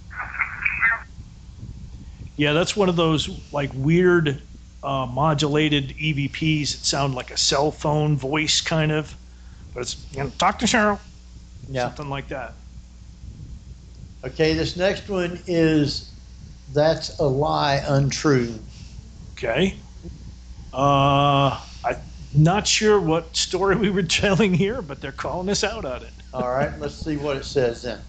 Yeah, that's one of those like weird modulated EVPs that sound like a cell phone voice kind of, but it's, talk to Cheryl. Yeah. Something like that. Okay, this next one is That's a Lie Untrue. Okay. I'm not sure what story we were telling here, but they're calling us out on it. All right, let's see what it says then.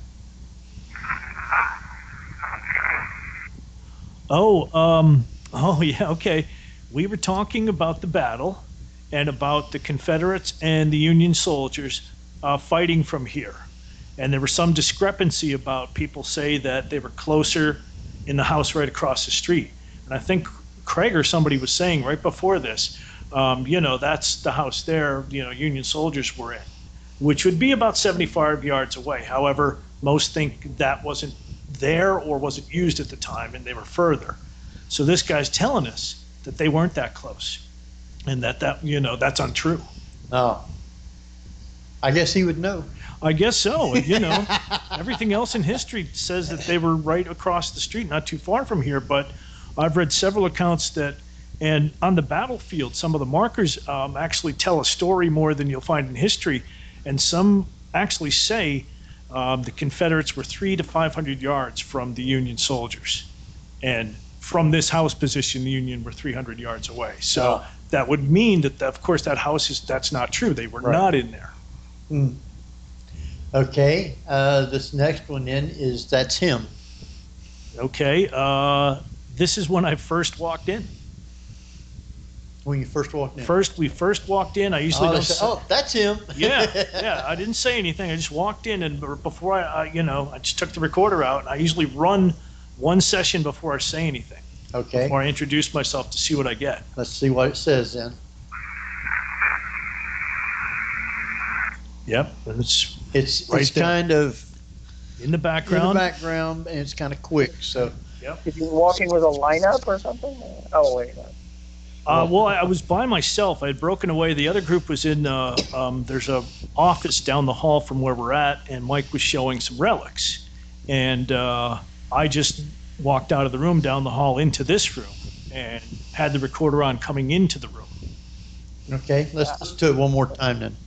Oh yeah, okay. We were talking about the battle and about the Confederates and the Union soldiers fighting from here. And there was some discrepancy about people say that they were closer in the house right across the street. And I think Craig or somebody was saying right before this, that's the house there, Union soldiers were in, which would be about 75 yards away. However, most think that wasn't there or wasn't used at the time and they were further. So this guy's telling us that they weren't that close and that's untrue. Oh. I guess he would know. I guess so. Everything else in history says that they were right across the street, not too far from here. But I've read several accounts and on the battlefield, some of the markers actually tell a story more than you'll find in history. And some actually say the Confederates were 300 to 500 yards from the Union soldiers. And from this house position, the Union were 300 yards away. So that would mean that, of course, that's not true. They were not in there. Hmm. Okay, this next one then is That's Him. Okay, this is when I first walked in. When you first walked in? We first walked in. I usually don't say, that's him. Yeah. I didn't say anything. I just walked in, and before I just took the recorder out. I usually run one session before I say anything. Okay. Before I introduce myself to see what I get. Let's see what it says then. Yep, it's kind of in the background. In the background, and it's kind of quick. So. Yep. Is he walking with a lineup or something? Oh wait. Well, I was by myself. I had broken away. The other group was in. There's a office down the hall from where we're at, and Mike was showing some relics, and I just walked out of the room down the hall into this room, and had the recorder on coming into the room. Okay, let's listen to it one more time then.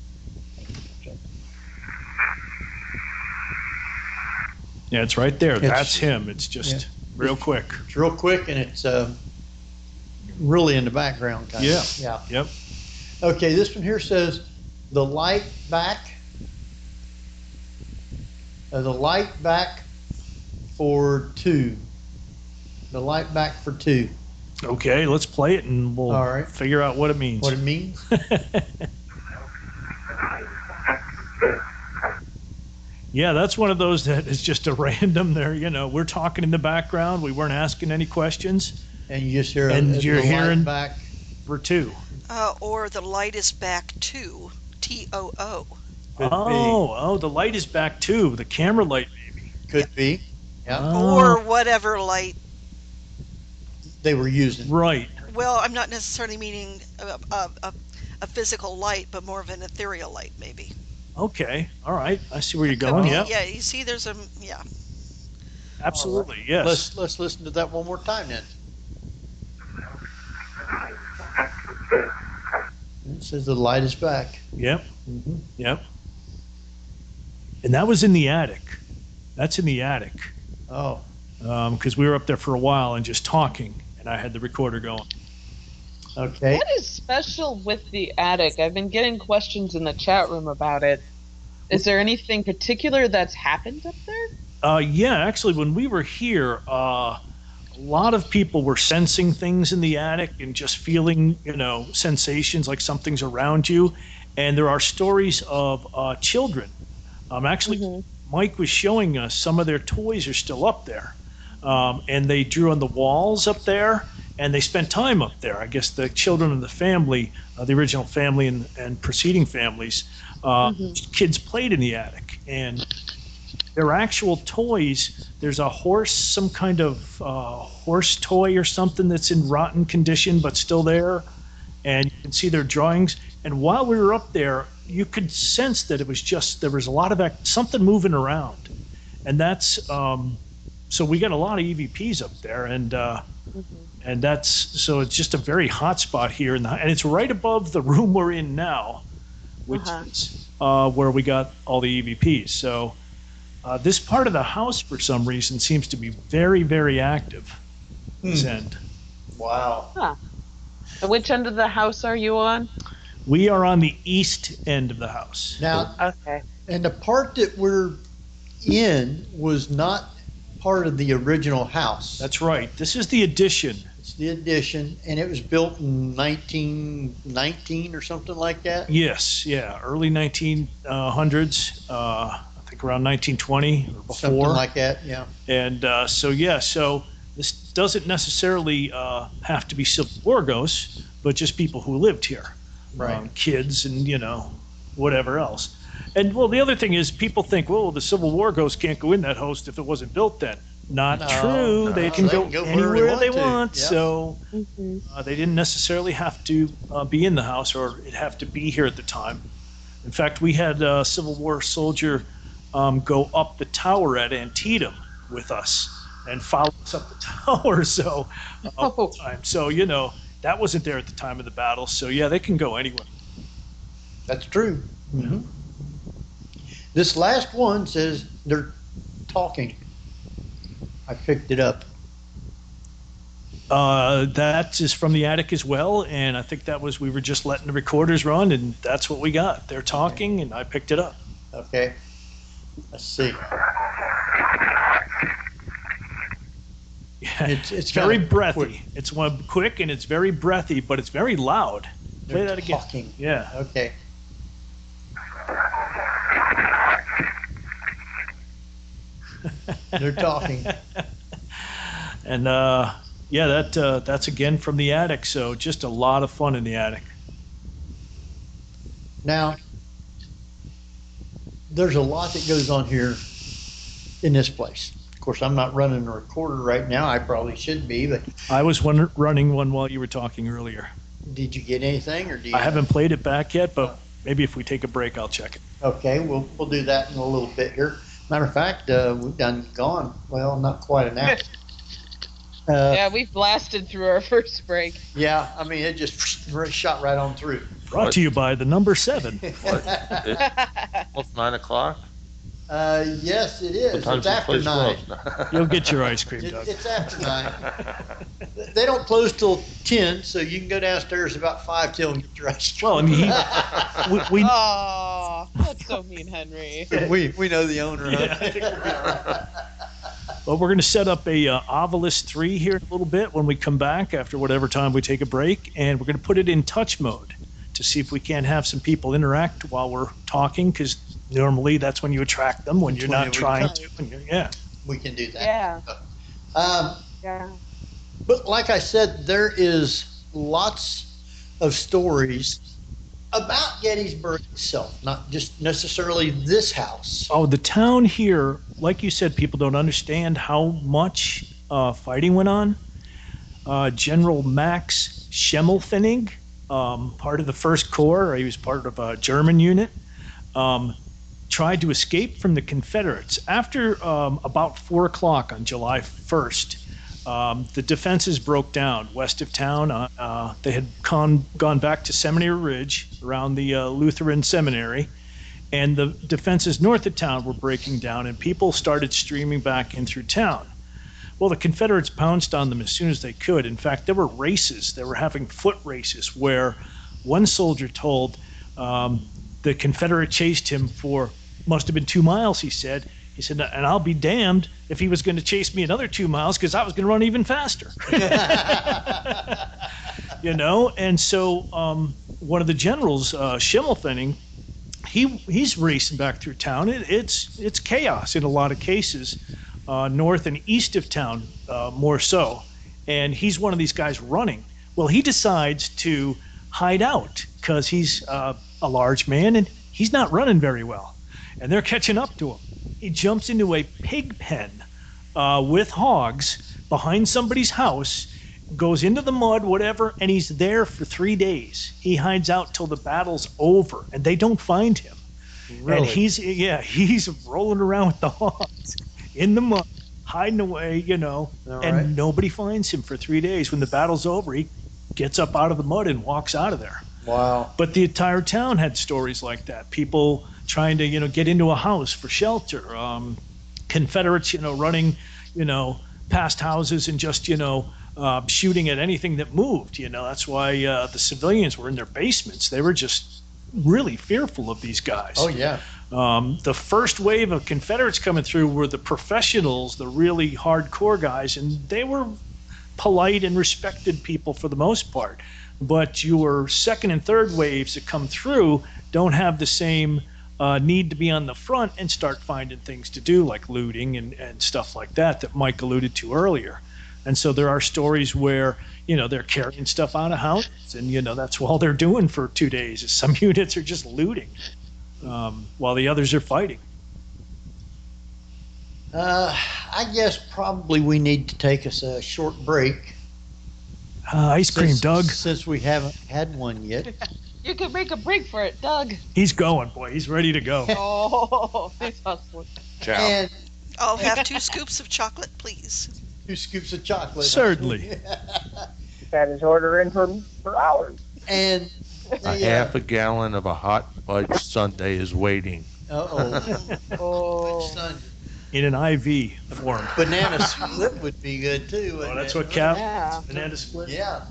Yeah, it's right there. That's him. It's just real quick. It's real quick, and it's really in the background kind of. Yeah. Yep. Okay, this one here says the light back. The light back for 2. The light back for 2. Okay, let's play it and we'll figure out what it means. What it means? Yeah, that's one of those that is just a random there. We're talking in the background. We weren't asking any questions. And you just hear you're hearing back for 2. Or the light is back to TOO. The light is back too. The camera light, maybe. Could be. Yeah. Or whatever light they were using. Right. Well, I'm not necessarily meaning a physical light, but more of an ethereal light, maybe. Okay. All right. I see where you're going. Yeah. Yeah. You see, there's Absolutely. Right. Yes. Let's listen to that one more time then. It says the light is back. Yep. Mm-hmm. Yep. And that was in the attic. That's in the attic. Oh. Because we were up there for a while and just talking, and I had the recorder going. Okay. What is special with the attic? I've been getting questions in the chat room about it. Is there anything particular that's happened up there? Yeah, actually, when we were here, a lot of people were sensing things in the attic and just feeling, sensations like something's around you. And there are stories of children. Actually, Mike was showing us some of their toys are still up there. And they drew on the walls up there, and they spent time up there. I guess the children of the family, the original family and preceding families, kids played in the attic. And their actual toys, there's a horse, some kind of horse toy or something that's in rotten condition but still there. And you can see their drawings. And while we were up there, you could sense that it was just, there was a lot of something moving around. And that's, so we got a lot of EVPs up there. And that's, so it's just a very hot spot here. And it's right above the room we're in now, which is where we got all the EVPs. So this part of the house, for some reason, seems to be very, very active. This end. Wow. Huh. And which end of the house are you on? We are on the east end of the house. Now, okay. And the part that we're in was not part of the original house. That's right. This is the addition. It's the addition, and it was built in 1919 or something like that? Yes, yeah, early 1900s, I think around 1920 or before. Something like that, yeah. And so this doesn't necessarily have to be Civil War ghosts, but just people who lived here. Right. Kids and, whatever else. And, well, the other thing is people think, well, the Civil War ghosts can't go in that house if it wasn't built then. Not true. They can go anywhere they want. Yep. So they didn't necessarily have to be in the house or it have to be here at the time. In fact, we had a Civil War soldier go up the tower at Antietam with us and follow us up the tower. So, time. So, that wasn't there at the time of the battle. So, yeah, they can go anywhere. That's true. Mm-hmm. This last one says they're talking. I picked it up. That is from the attic as well, and I think we were just letting the recorders run, and that's what we got. They're talking, and I picked it up. Okay. Let's see. Yeah, it's very breathy. Quick. It's quick, and it's very breathy, but it's very loud. Play that again. Talking. Yeah. Okay. They're talking. And that's again from the attic. So just a lot of fun in the attic. Now, there's a lot that goes on here in this place. Of course, I'm not running a recorder right now. I probably should be, but I was running one while you were talking earlier. Did you get anything, or do you? I haven't played it back yet, but maybe if we take a break, I'll check it. Okay, we'll do that in a little bit here. Matter of fact, we've gone, well, not quite an hour. Yeah, we blasted through our first break. Yeah, I mean, it just shot right on through. Brought to you by the number 7. Almost 9 o'clock? Yes, it is. It's after 9. You'll get your ice cream, Doug. It's after 9. They don't close till 10, so you can go downstairs about 5 till and get your ice cream. Well, I mean, oh, that's so mean, Henry. we know the owner. Yeah, I think we'll be all right. Well, we're going to set up a Ovilus 3 here in a little bit when we come back after whatever time we take a break, and we're going to put it in touch mode to see if we can't have some people interact while we're talking, because normally that's when you attract them, when you're not trying to. Yeah. We can do that. Yeah. Yeah. But like I said, there is lots of stories about Gettysburg itself, not just necessarily this house. Oh, the town here, like you said, people don't understand how much fighting went on. General Max Schimmelpfennig, part of the First Corps, he was part of a German unit, tried to escape from the Confederates. After about 4 o'clock on July 1st, the defenses broke down west of town. They had gone back to Seminary Ridge around the Lutheran Seminary, and the defenses north of town were breaking down, and people started streaming back in through town. Well, the Confederates pounced on them as soon as they could. In fact, there were races. They were having foot races where one soldier told the Confederate chased him for, must have been 2 miles, he said. He said, and I'll be damned if he was going to chase me another 2 miles because I was going to run even faster. And so one of the generals, Schimmelfenning, he's racing back through town. It's chaos in a lot of cases, north and east of town more so. And he's one of these guys running. Well, he decides to hide out because he's a large man and he's not running very well. And they're catching up to him. He jumps into a pig pen with hogs behind somebody's house, goes into the mud, whatever, and he's there for 3 days. He hides out till the battle's over, and they don't find him. Really? And he's rolling around with the hogs in the mud, hiding away, and nobody finds him for 3 days. When the battle's over, he gets up out of the mud and walks out of there. Wow. But the entire town had stories like that. People trying to, get into a house for shelter. Confederates, running, past houses and just, shooting at anything that moved. That's why the civilians were in their basements. They were just really fearful of these guys. Oh, yeah. The first wave of Confederates coming through were the professionals, the really hardcore guys, and they were polite and respected people for the most part. But your second and third waves that come through don't have the same need to be on the front and start finding things to do like looting and stuff like that Mike alluded to earlier. And so there are stories where, they're carrying stuff out of houses and, that's all they're doing for 2 days. Is some units are just looting while the others are fighting. I guess probably we need to take us a short break. Ice cream, Doug. Since we haven't had one yet. You can make a break for it, Doug. He's going, boy. He's ready to go. Oh, he's hustling. Ciao. And I'll have 2 scoops of chocolate, please. 2 scoops of chocolate. Certainly. Had his order in for hours. And a half a gallon of a hot fudge sundae is waiting. Oh. In an IV form. Banana split would be good too. Oh, that's what Cap. Banana split. Yeah.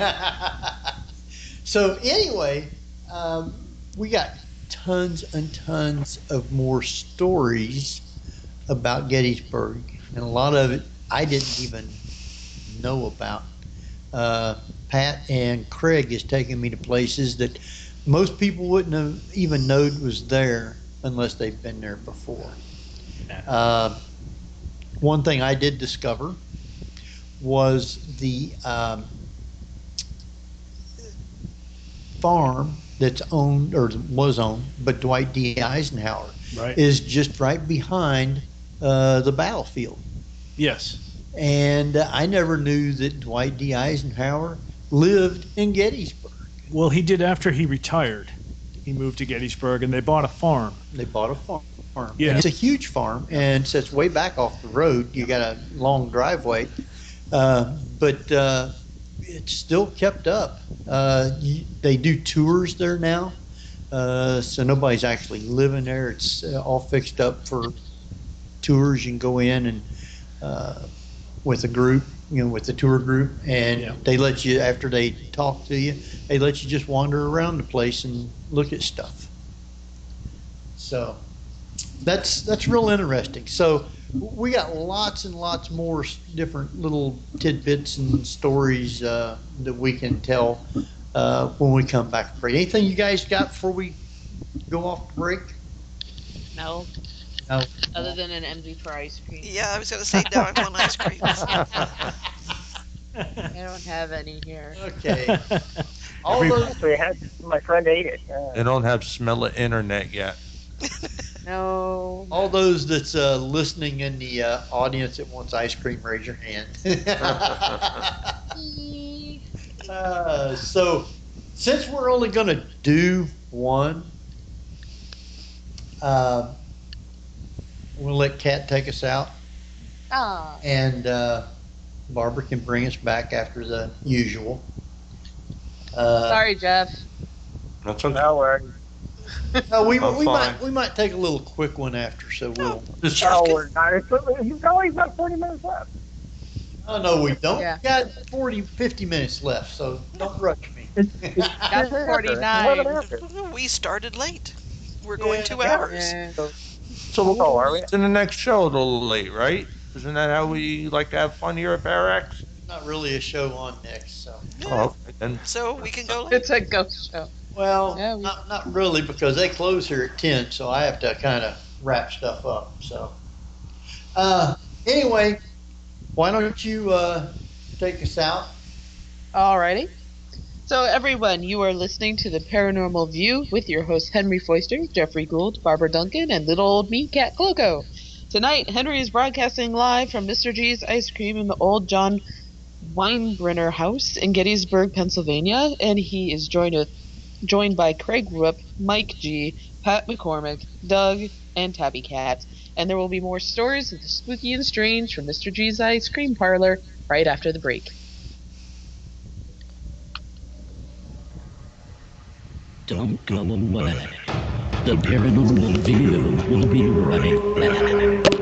So anyway, we got tons and tons of more stories about Gettysburg, and a lot of it I didn't even know about. Pat and Craig is taking me to places that most people wouldn't have even known was there unless they've been there before. One thing I did discover was the farm that's owned or was owned by Dwight D. Eisenhower is just right behind the battlefield. Yes. And I never knew that Dwight D. Eisenhower lived in Gettysburg. Well, he did after he retired. He moved to Gettysburg and they bought a farm. They bought a farm. Yeah. And it's a huge farm, and so it's way back off the road. You got a long driveway, but it's still kept up. They do tours there now, so nobody's actually living there. It's all fixed up for tours. You can go in and with a group, with the tour group, and they let you, after they talk to you, they let you just wander around the place and look at stuff. So that's real interesting. So we got lots and lots more different little tidbits and stories that we can tell when we come back from break. Anything you guys got before we go off break? No. No. Other than an envy for ice cream. Yeah, I was going to say now I want ice cream. I don't have any here. Okay. All those, my friend ate it. They don't have smell of internet yet. No. all those that's listening in the audience that wants ice cream, raise your hand. So, since we're only going to do one, we'll let Kat take us out. And Barbara can bring us back after the usual. Sorry, Jeff. That's okay. No worries. No, we might take a little quick one after, so we'll. No, we're not. You've always got 40 minutes left. Oh, no, we don't. Yeah. We got 50 minutes left, so don't rush me. Got 49. We started late. We're going 2 hours. Yeah. Oh, are we? It's in the next show a little late, right? Isn't that how we like to have fun here at Parax? Not really a show on next, so. Oh, okay, then. So we can go. It's a ghost show. Well, Yeah, not really, because they close here at 10, so I have to kind of wrap stuff up. So, anyway, why don't you take us out? Alrighty. So, everyone, you are listening to The Paranormal View with your hosts Henry Foister, Jeffrey Gould, Barbara Duncan, and little old me, Kat Cloco. Tonight, Henry is broadcasting live from Mr. G's Ice Cream in the old John Weinbrenner house in Gettysburg, Pennsylvania, and he is joined by Craig Rupp, Mike G, Pat McCormick, Doug, and Tabby Cat. And there will be more stories of the spooky and strange from Mr. G's Ice Cream Parlor right after the break. Don't go away. The Paranormal View will be right back.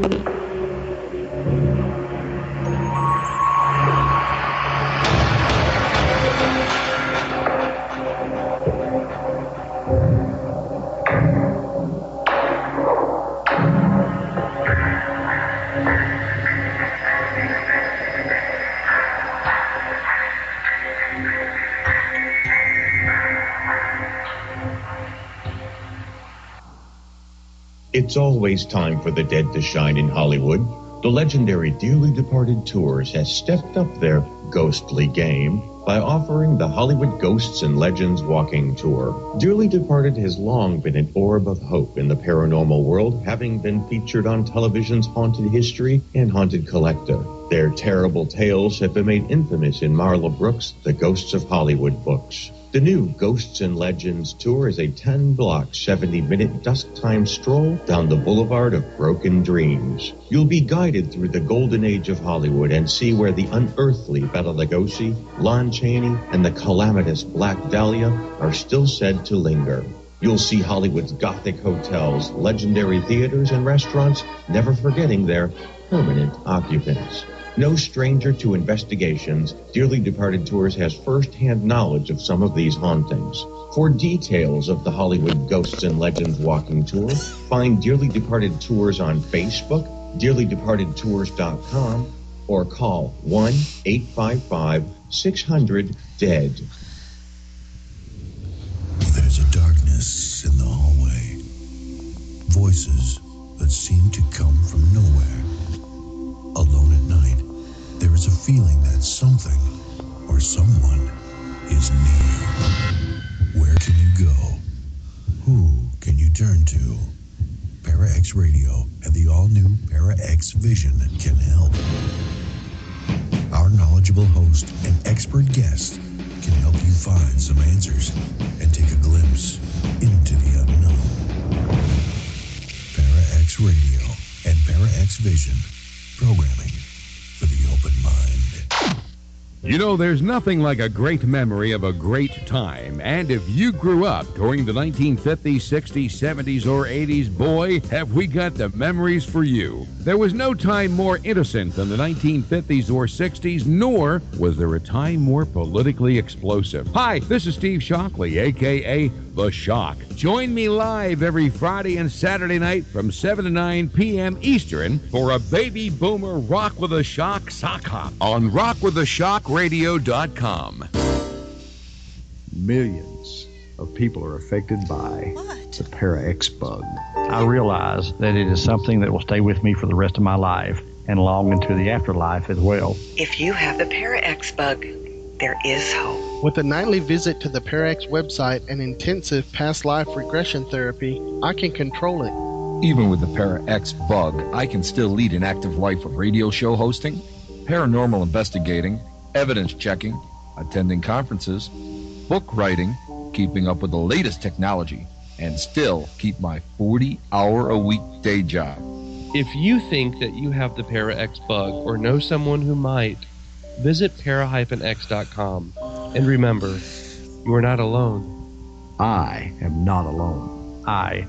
It's always time for the dead to shine in Hollywood. The legendary Dearly Departed Tours has stepped up their ghostly game by offering the Hollywood Ghosts and Legends Walking Tour. Dearly Departed has long been an orb of hope in the paranormal world, having been featured on television's Haunted History and Haunted Collector. Their terrible tales have been made infamous in Marla Brooks' The Ghosts of Hollywood books. The new Ghosts and Legends Tour is a 10-block, 70-minute dusk-time stroll down the boulevard of broken dreams. You'll be guided through the golden age of Hollywood and see where the unearthly Bela Lugosi, Lon Chaney, and the calamitous Black Dahlia are still said to linger. You'll see Hollywood's Gothic hotels, legendary theaters, and restaurants, never forgetting their permanent occupants. No stranger to investigations, Dearly Departed Tours has first-hand knowledge of some of these hauntings. For details of the Hollywood Ghosts and Legends Walking Tour, find Dearly Departed Tours on Facebook, dearlydepartedtours.com, or call 1-855-600-DEAD. There's a darkness in the hallway. Voices that seem to come from nowhere. Alone at night, there is a feeling that something or someone is near. Where can you go? Who can you turn to? Para-X Radio and the all-new Para-X Vision can help. Our knowledgeable host and expert guest can help you find some answers and take a glimpse into the unknown. Para-X Radio and Para-X Vision. Programming for the open mind. You know, there's nothing like a great memory of a great time. And if you grew up during the 1950s, 60s, 70s, or 80s, boy, have we got the memories for you. There was no time more innocent than the 1950s or 60s, nor was there a time more politically explosive. Hi, this is Steve Shockley, a.k.a. The Shock. Join me live every Friday and Saturday night from 7 to 9 p.m. Eastern for a Baby Boomer Rock with a Shock sock hop on rockwithashockradio.com. Millions of people are affected by the Para-X bug. I realize that it is something that will stay with me for the rest of my life and long into the afterlife as well. If you have the Para-X bug, there is hope. With a nightly visit to the Para-X website and intensive past life regression therapy, I can control it. Even with the Para-X bug, I can still lead an active life of radio show hosting, paranormal investigating, evidence checking, attending conferences, book writing, keeping up with the latest technology, and still keep my 40-hour-a-week day job. If you think that you have the Para-X bug or know someone who might, visit para-x.com. And remember, you are not alone. I am not alone. I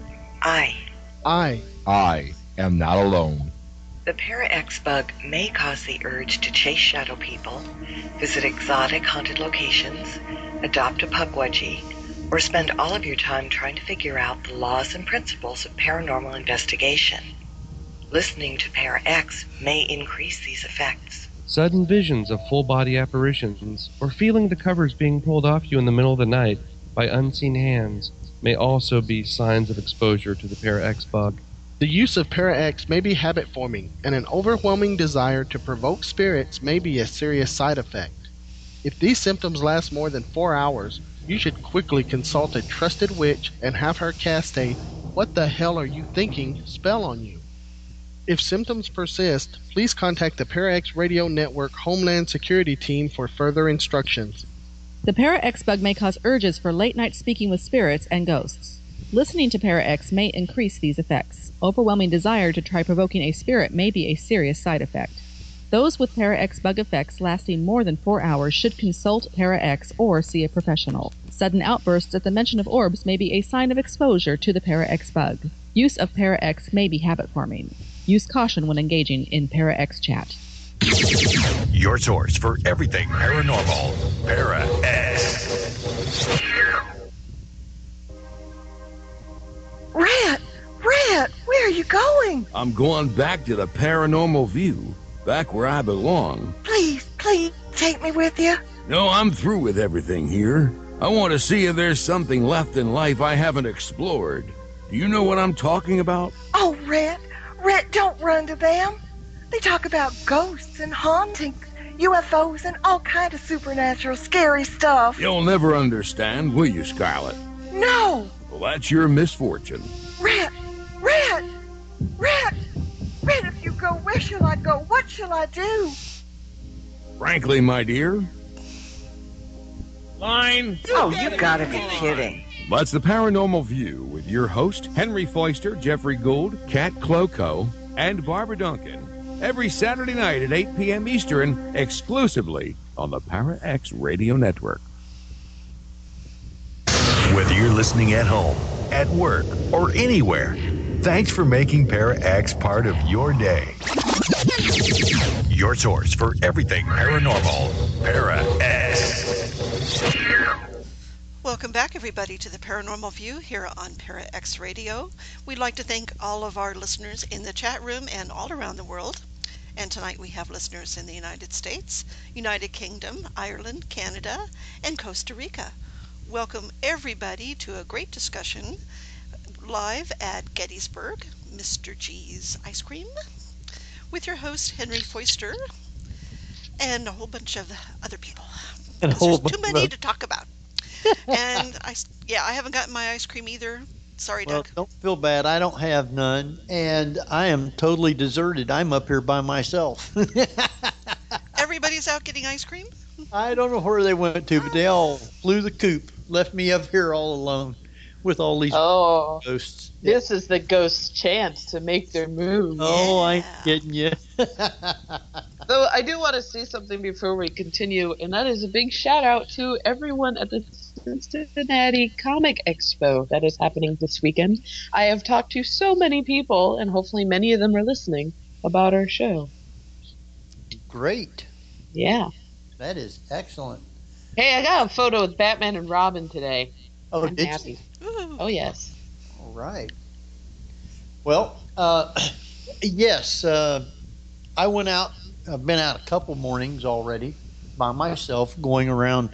am not alone. The Para-X bug may cause the urge to chase shadow people, visit exotic haunted locations, adopt a pukwudgie, or spend all of your time trying to figure out the laws and principles of paranormal investigation. Listening to Para X may increase these effects. Sudden visions of full-body apparitions, or feeling the covers being pulled off you in the middle of the night by unseen hands may also be signs of exposure to the Para X bug. The use of Para X may be habit-forming, and an overwhelming desire to provoke spirits may be a serious side effect. If these symptoms last more than 4 hours, you should quickly consult a trusted witch and have her cast a "What the hell are you thinking?" spell on you. If symptoms persist, please contact the Para X Radio Network Homeland Security Team for further instructions. The Para X bug may cause urges for late-night speaking with spirits and ghosts. Listening to Para X may increase these effects. Overwhelming desire to try provoking a spirit may be a serious side effect. Those with Para X bug effects lasting more than 4 hours should consult Para X or see a professional. Sudden outbursts at the mention of orbs may be a sign of exposure to the Para X bug. Use of Para X may be habit-forming. Use caution when engaging in Para X chat. Your source for everything paranormal, Para X. Rat! Rat! Where are you going? I'm going back to the Paranormal View, back where I belong. Please, please, take me with you. No, I'm through with everything here. I want to see if there's something left in life I haven't explored. Do you know what I'm talking about? Oh, Rat, don't run to them. They talk about ghosts and hauntings, UFOs, and all kind of supernatural scary stuff. You'll never understand, will you, Scarlet? No! Well, that's your misfortune. Rat, if you go, where shall I go? What shall I do? Frankly, my dear... Line! Oh, you gotta be kidding. That's the Paranormal View with your host, Henry Foister, Jeffrey Gould, Kat Cloco, and Barbara Duncan. Every Saturday night at 8 p.m. Eastern, exclusively on the Para X Radio Network. Whether you're listening at home, at work, or anywhere, thanks for making Para X part of your day. Your source for everything paranormal, Para X. Welcome back, everybody, to the Paranormal View here on Para X Radio. We'd like to thank all of our listeners in the chat room and all around the world. And tonight we have listeners in the United States, United Kingdom, Ireland, Canada, and Costa Rica. Welcome, everybody, to a great discussion live at Gettysburg, Mr. G's Ice Cream, with your host, Henry Foister, and a whole bunch of other people. There's too many to talk about. And I haven't gotten my ice cream either. Sorry, Doug. Well, don't feel bad. I don't have none, and I am totally deserted. I'm up here by myself. Everybody's out getting ice cream? I don't know where they went to, but they all flew the coop, left me up here all alone with all these ghosts. This is the ghosts' chance to make their move. Oh, I ain't getting you. Though I do want to say something before we continue, and that is a big shout out to everyone at the Cincinnati Comic Expo that is happening this weekend. I have talked to so many people, and hopefully many of them are listening, about our show. Great. Yeah. That is excellent. Hey, I got a photo with Batman and Robin today. Oh, I'm happy. Oh, yes. All right. Well, yes, I went out. I've been out a couple mornings already by myself, going around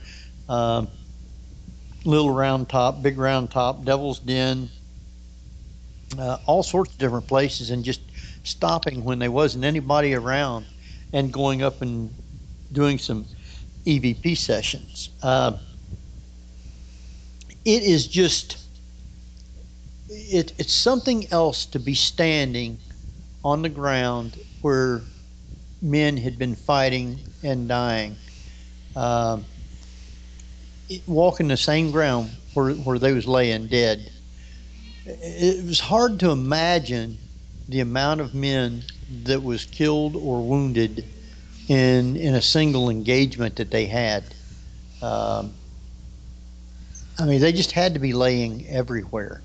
Little Round Top, Big Round Top, Devil's Den, all sorts of different places, and just stopping when there wasn't anybody around and going up and doing some EVP sessions. It is just, it's something else to be standing on the ground where men had been fighting and dying, walking the same ground where they was laying dead. It was hard to imagine the amount of men that was killed or wounded in a single engagement that they had. I mean, they just had to be laying everywhere.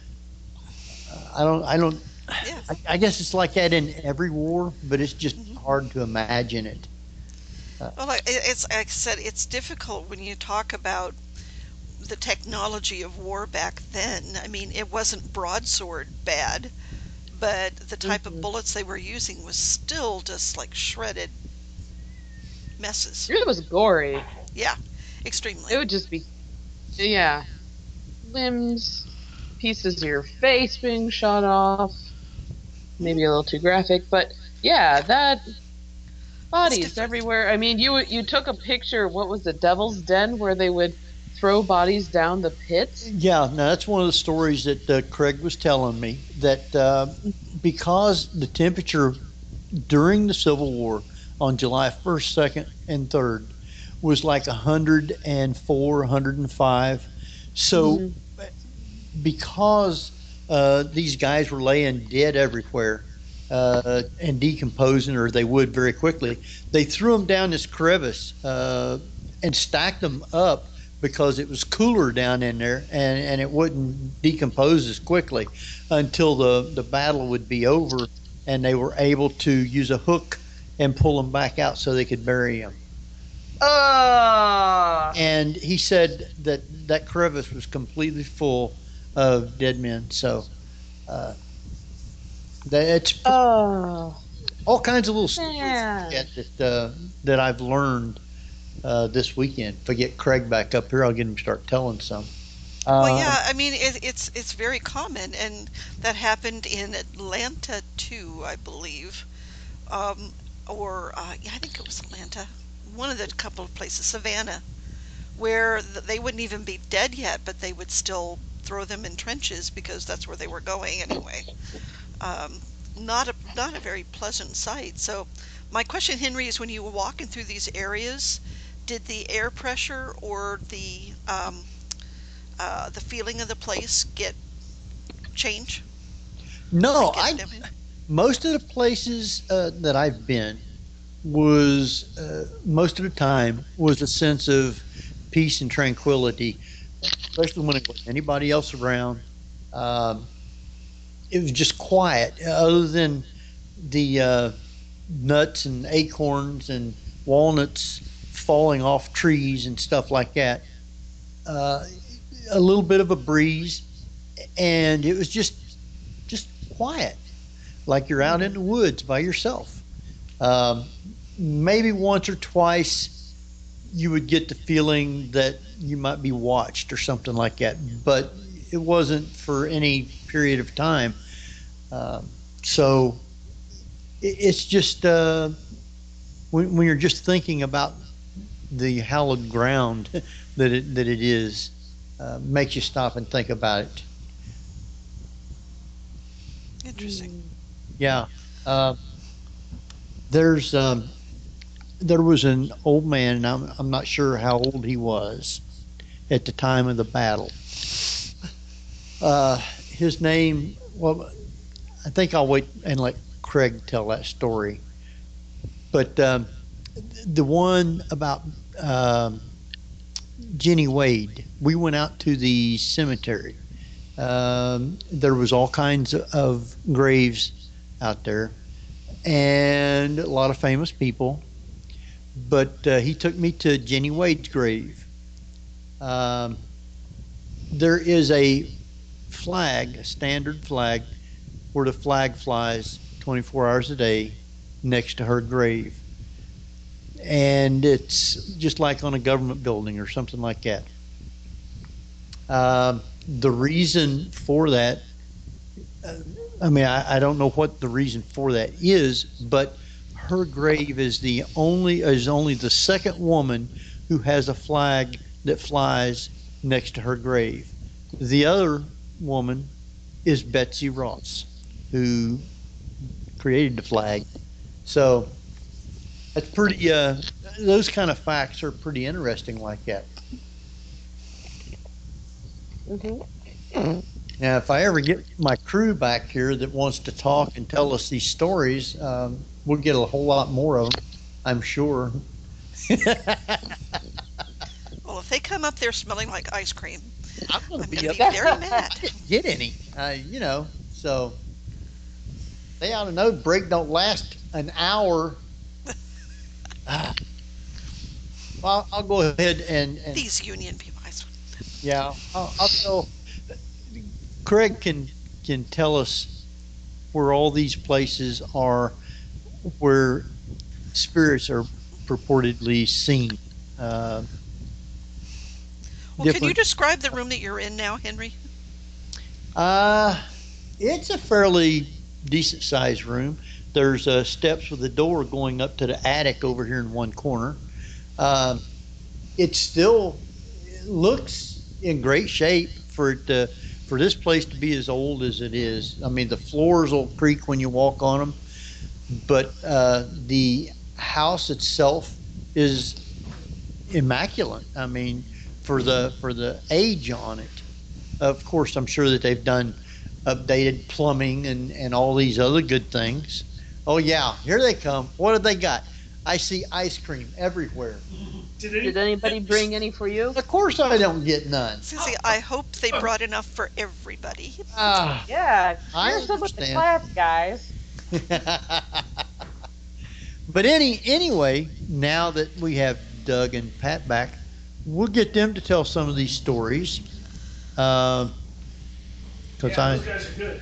I guess it's like that in every war, but it's just hard to imagine it. Well, it's like I said, it's difficult when you talk about the technology of war back then. I mean, it wasn't broadsword bad, but the type of bullets they were using was still just like shredded messes. It was gory. Yeah, extremely. It would just be, yeah, limbs, pieces of your face being shot off. Maybe a little too graphic, but yeah, that bodies everywhere. I mean, you took a picture. What was the Devil's Den, where they would throw bodies down the pit? Yeah, now that's one of the stories that Craig was telling me, that because the temperature during the Civil War on July 1st, 2nd, and 3rd was like 104, 105. So because these guys were laying dead everywhere and decomposing, or they would very quickly, they threw them down this crevice and stacked them up because it was cooler down in there, and it wouldn't decompose as quickly until the battle would be over, and they were able to use a hook and pull them back out so they could bury them. And he said that crevice was completely full of dead men. So it's all kinds of little stories that I've learned this weekend. If I get Craig back up here, I'll get him to start telling some. Well, yeah, I mean, it's very common, and that happened in Atlanta too, I believe, I think it was Atlanta, one of the couple of places, Savannah, where they wouldn't even be dead yet, but they would still throw them in trenches because that's where they were going anyway. Not a very pleasant sight. So, my question, Henry, is when you were walking through these areas, did the air pressure or the feeling of the place change? No, most of the places that I've been was most of the time was a sense of peace and tranquility, especially when it wasn't anybody else around. It was just quiet, other than the nuts and acorns and walnuts falling off trees and stuff like that. A little bit of a breeze, and it was just quiet, like you're out in the woods by yourself. Maybe once or twice you would get the feeling that you might be watched or something like that, but it wasn't for any period of time. So it's just when you're just thinking about the hallowed ground that it is, makes you stop and think about it. Interesting. Yeah. There was an old man, and I'm not sure how old he was at the time of the battle. His name, well, I think I'll wait and let Craig tell that story. But the one about Jenny Wade, we went out to the cemetery. There was all kinds of graves out there, and a lot of famous people. But he took me to Jenny Wade's grave. There is a flag, a standard flag, where the flag flies 24 hours a day next to her grave. And it's just like on a government building or something like that. The reason for that, I don't know what the reason for that is, but her grave is only the second woman who has a flag that flies next to her grave. The other woman is Betsy Ross, who created the flag. So that's pretty. Those kind of facts are pretty interesting, like that. Now, if I ever get my crew back here that wants to talk and tell us these stories, we'll get a whole lot more of them, I'm sure. Well, if they come up there smelling like ice cream, I'm going to be very mad. Get any, so they ought to know break don't last an hour. Well, I'll go ahead and these union people. Yeah, I'll tell. Craig can tell us where all these places are, where spirits are purportedly seen. Well, can you describe the room that you're in now, Henry? It's a fairly decent sized room. There's steps with a door going up to the attic over here in one corner. It still looks in great shape for this place to be as old as it is. I mean, the floors will creak when you walk on them, but the house itself is immaculate. I mean, for the age on it. Of course, I'm sure that they've done updated plumbing and all these other good things. Oh yeah, here they come. What have they got? I see ice cream everywhere. Did anybody bring any for you? Of course I don't get none. Susie, I hope they brought enough for everybody. Yeah, I here's some with the understand. class, guys. But anyway, now that we have Doug and Pat back, we'll get them to tell some of these stories. Because Those guys are good.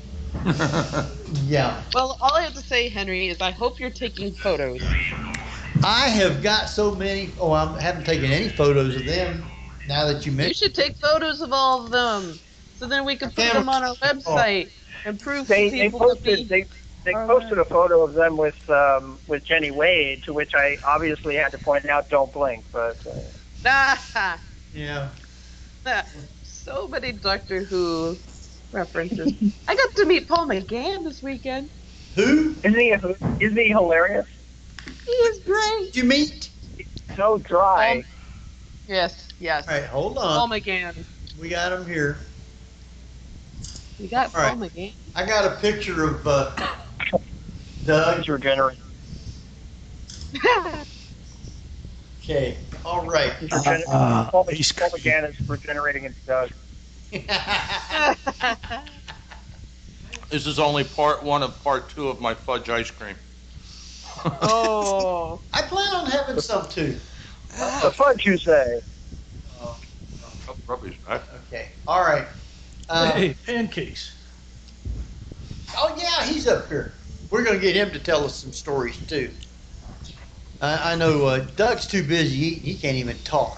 yeah. Well, all I have to say, Henry, is I hope you're taking photos. I have got so many. Oh, I haven't taken any photos of them. Now that you You mention, should take photos of all of them, so then we can put them on our website and prove to They people posted that they posted a photo of them with Jenny Wade, to which I obviously had to point out, don't blink. But yeah. So many Doctor Who references. I got to meet Paul McGann this weekend. Who? Isn't he hilarious? He is great. Did you meet? So dry. Yes. All right, hold on. Paul McGann. We got him here. We got All right. Paul McGann. I got a picture of Doug. Regenerate. Okay. All right. Paul McGann is regenerating into Doug. This is only part 1 of part 2 of my fudge ice cream. Oh. I plan on having some too. The fudge, you say? Rubbish back. Okay. All right. Hey, pancakes. Oh yeah, he's up here. We're gonna get him to tell us some stories too. I know Doug's too busy. He can't even talk.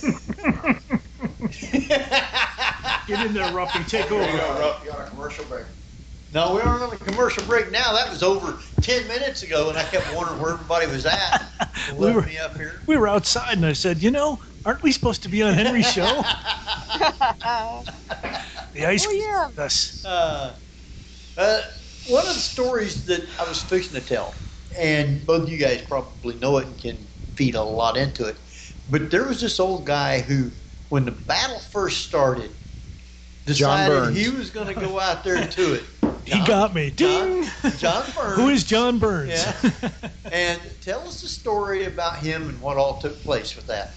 Get in there, Ruffy. Take over. You're on a commercial break. No, we aren't on a commercial break now. That was over 10 minutes ago, and I kept wondering where everybody was at. We were, me up here. we were outside, and I said, aren't we supposed to be on Henry's show? The ice cream. Yeah. Yes. One of the stories that I was fixing to tell, and both of you guys probably know it and can feed a lot into it, but there was this old guy who, when the battle first started, decided he was going to go out there to it. He got me. Ding! John Burns. Who is John Burns? Yeah. And tell us the story about him and what all took place with that.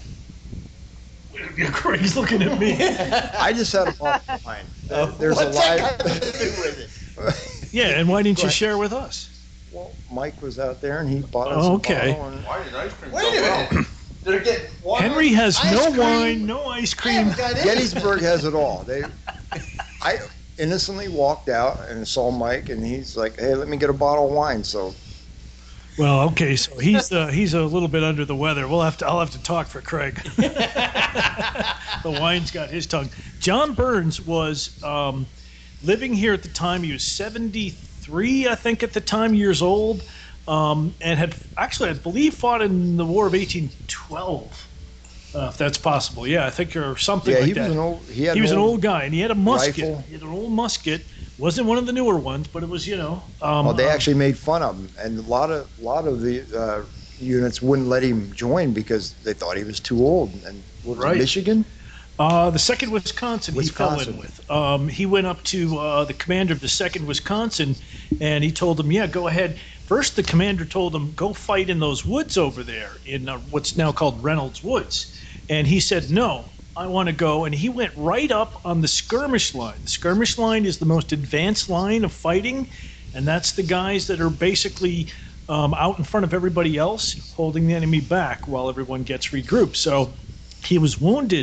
He's looking at me. I just had a bottle of wine. There's What's a live. that got to do with it? Yeah, and why didn't you share with us? Well, Mike was out there and he bought us Okay. a bottle. And Why did ice cream Wait a go minute. well? Did it get water? Henry has ice no cream? wine, no ice cream. Gettysburg has it all. I innocently walked out and saw Mike, and he's like, "Hey, let me get a bottle of wine." So, Well, okay, so he's a little bit under the weather. I'll have to talk for Craig. The wine's got his tongue. John Burns was living here at the time. He was 73, I think, at the time, years old, and had actually, I believe, fought in the War of 1812. If that's possible, yeah, I think, or something yeah, like he that. was an old. He was an old guy, and he had a musket. rifle. He had an old musket. Wasn't one of the newer ones, but it was, Well, they actually made fun of him, and a lot of the units wouldn't let him join because they thought he was too old. And what was it, Right. Michigan? The 2nd Wisconsin he fell in with. He went up to the commander of the 2nd Wisconsin, and he told him, yeah, go ahead. First, the commander told him, go fight in those woods over there in what's now called Reynolds Woods. And he said, no, I want to go. And he went right up on the skirmish line. The skirmish line is the most advanced line of fighting, and that's the guys that are basically out in front of everybody else, holding the enemy back while everyone gets regrouped. So he was wounded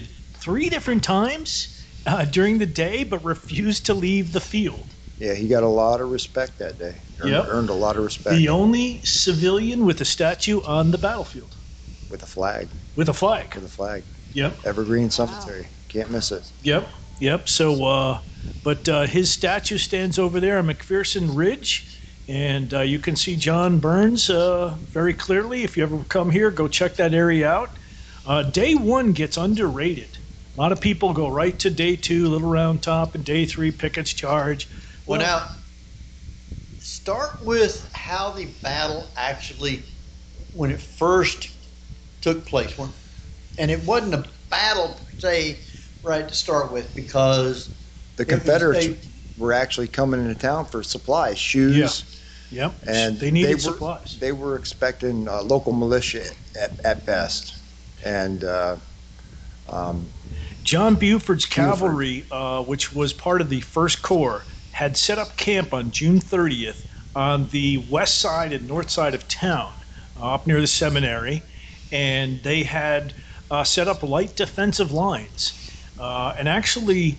3 different times during the day, but refused to leave the field. Yeah, he got a lot of respect that day. Earned a lot of respect. The only civilian with a statue on the battlefield. With a flag. With a flag. With a flag. Yep. Evergreen Cemetery. Can't miss it. Yep. So, but his statue stands over there on McPherson Ridge, and you can see John Burns very clearly. If you ever come here, go check that area out. Day 1 gets underrated. A lot of people go right to day 2, Little Round Top, and day 3, Pickett's Charge. Well, now, start with how the battle actually, when it first took place. And it wasn't a battle, per se, right, to start with, because the Confederates were actually coming into town for supplies, shoes. Yep. And they needed supplies. They were expecting local militia at best. And John Buford's cavalry, which was part of the 1st Corps, had set up camp on June 30th on the west side and north side of town, up near the seminary, and they had set up light defensive lines. And actually,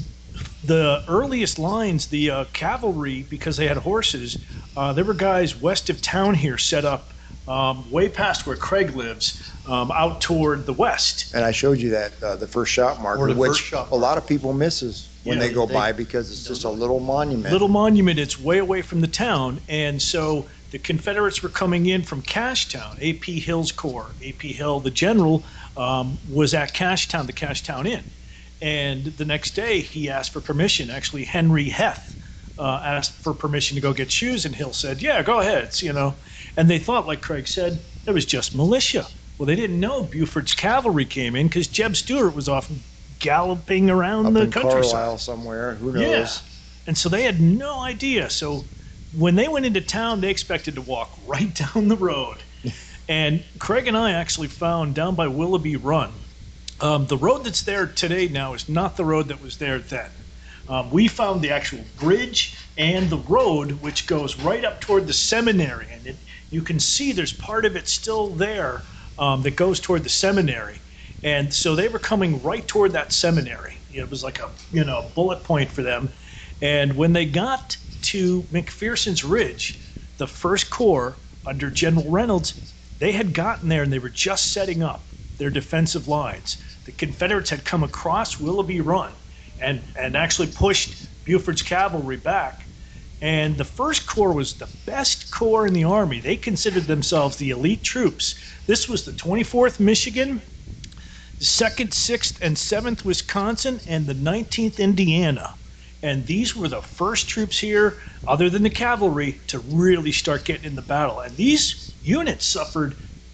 the earliest lines, the cavalry, because they had horses, there were guys west of town here set up way past where Craig lives, out toward the west. And I showed you that, the first shot marker, which a lot of people misses when they go by, because it's just a little monument. It's way away from the town. And so the Confederates were coming in from Cashtown, A.P. Hill's Corps. A.P. Hill, the general, was at Cashtown, the Cashtown Inn. And the next day, he asked for permission. Actually, Henry Heth asked for permission to go get shoes, and Hill said, yeah, go ahead, And they thought, like Craig said, it was just militia. Well, they didn't know Buford's cavalry came in, because Jeb Stuart was off galloping around up the in countryside. Carlisle somewhere, who knows? Yeah. And so they had no idea. So when they went into town, they expected to walk right down the road. And Craig and I actually found down by Willoughby Run. The road that's there today now is not the road that was there then. We found the actual bridge and the road, which goes right up toward the seminary. And you can see there's part of it still there that goes toward the seminary. And so they were coming right toward that seminary. It was like a bullet point for them. And when they got to McPherson's Ridge, the 1st Corps under General Reynolds, they had gotten there and they were just setting up their defensive lines. The Confederates had come across Willoughby Run and actually pushed Buford's cavalry back. And the 1st Corps was the best corps in the Army. They considered themselves the elite troops. This was the 24th Michigan, the 2nd, 6th, and 7th Wisconsin, and the 19th Indiana. And these were the first troops here, other than the cavalry, to really start getting in the battle. And these units suffered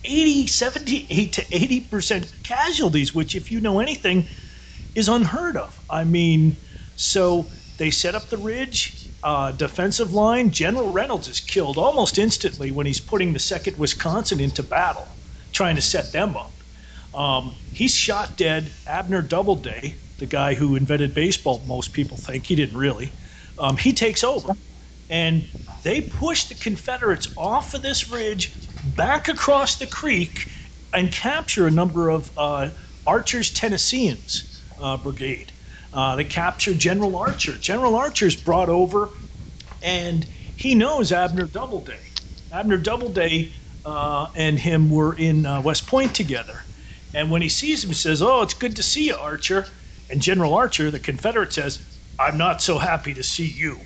78 to 80% casualties, which, if you know anything, is unheard of. I mean, so they set up the ridge, defensive line. General Reynolds is killed almost instantly when he's putting the 2nd Wisconsin into battle, trying to set them up. He's shot dead. Abner Doubleday, the guy who invented baseball, most people think, he didn't really, he takes over. And they push the Confederates off of this ridge back across the creek and capture a number of Archer's Tennesseans brigade. They capture General Archer. General Archer's brought over, and he knows Abner Doubleday. Abner Doubleday and him were in West Point together. And when he sees him, he says, "Oh, it's good to see you, Archer." And General Archer, the Confederate, says, "I'm not so happy to see you,"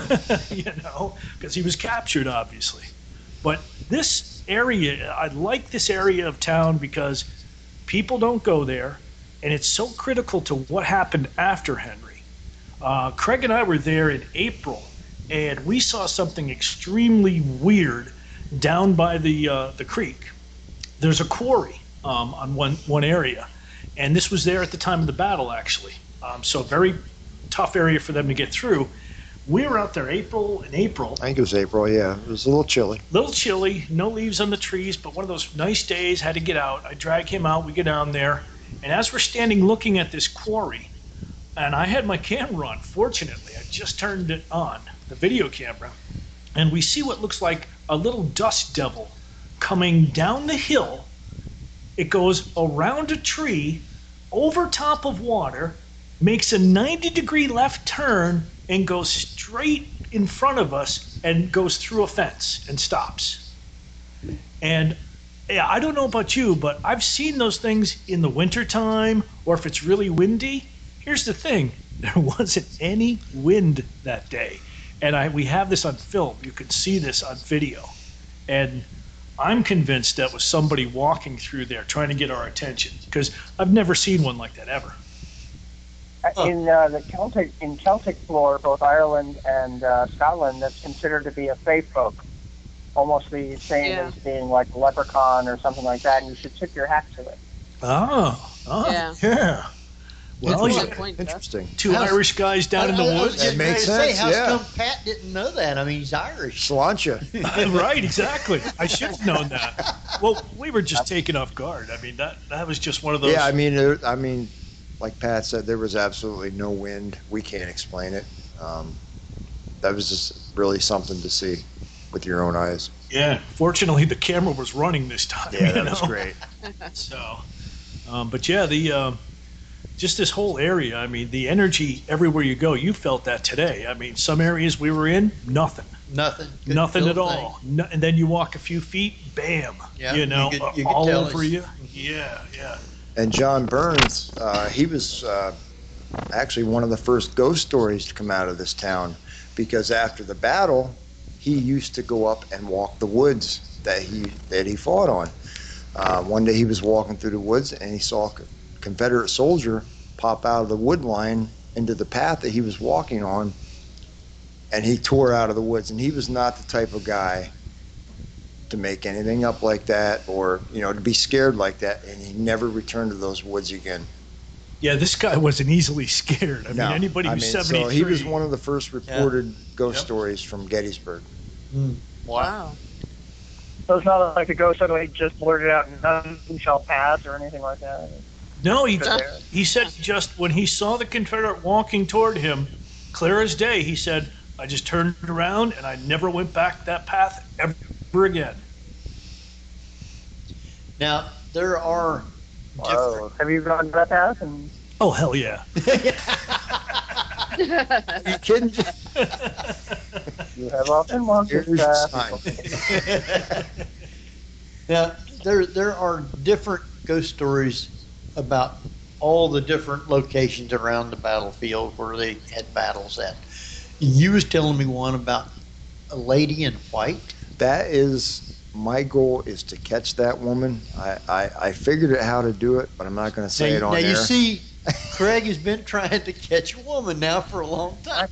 because he was captured, obviously. But this area, I like this area of town because people don't go there, and it's so critical to what happened after Henry. Craig and I were there in April, and we saw something extremely weird down by the creek. There's a quarry on one area, and this was there at the time of the battle, actually. So a very tough area for them to get through. We were out there in April. I think it was April, yeah. It was a little chilly. No leaves on the trees, but one of those nice days, had to get out. I drag him out, we get down there, and as we're standing looking at this quarry, and I had my camera on, fortunately, I just turned it on, the video camera, and we see what looks like a little dust devil coming down the hill. It goes around a tree, over top of water, makes a 90-degree left turn, and goes straight in front of us and goes through a fence and stops. And yeah, I don't know about you, but I've seen those things in the wintertime or if it's really windy. Here's the thing. There wasn't any wind that day. And we have this on film. You can see this on video. And I'm convinced that was somebody walking through there trying to get our attention, because I've never seen one like that ever. In the Celtic lore, both Ireland and Scotland, that's considered to be a fae folk, almost the same as being like a leprechaun or something like that, and you should tip your hat to it. Yeah. Well, interesting. Two Irish guys down in the woods. That makes sense. How come Pat didn't know that? I mean, he's Irish. Sláinte. Right, exactly. I should have known that. Well, we were just taken off guard. I mean, that was just one of those. Yeah, I mean, like Pat said, there was absolutely no wind. We can't explain it. That was just really something to see with your own eyes. Yeah. Fortunately, the camera was running this time. Yeah, that was great. So, but yeah, just this whole area, I mean, the energy everywhere you go, you felt that today. I mean, some areas we were in, nothing. Nothing at all. No, and then you walk a few feet, bam, yeah, you know, you all over you. Yeah. And John Burns, he was actually one of the first ghost stories to come out of this town, because after the battle, he used to go up and walk the woods that he fought on. One day he was walking through the woods and he saw a Confederate soldier pop out of the wood line into the path that he was walking on, and he tore out of the woods. And he was not the type of guy to make anything up like that, or to be scared like that, and he never returned to those woods again. Yeah, this guy wasn't easily scared. I mean, anybody who's 73. So he was one of the first reported ghost stories from Gettysburg. Wow. So it's not like a ghost suddenly just blurted out, "None shall pass" or anything like that. No, he said just when he saw the Confederate walking toward him, clear as day, he said, "I just turned around and I never went back that path ever again." Now, there are different... Have you gone to that path? Oh, hell yeah. Are you kidding? You have often walked this path. Now, there are different ghost stories about all the different locations around the battlefield where they had battles at. You was telling me one about a lady in white. That is, my goal is to catch that woman. I figured out how to do it, but I'm not going to say it on air. Now, you see, Craig has been trying to catch a woman now for a long time.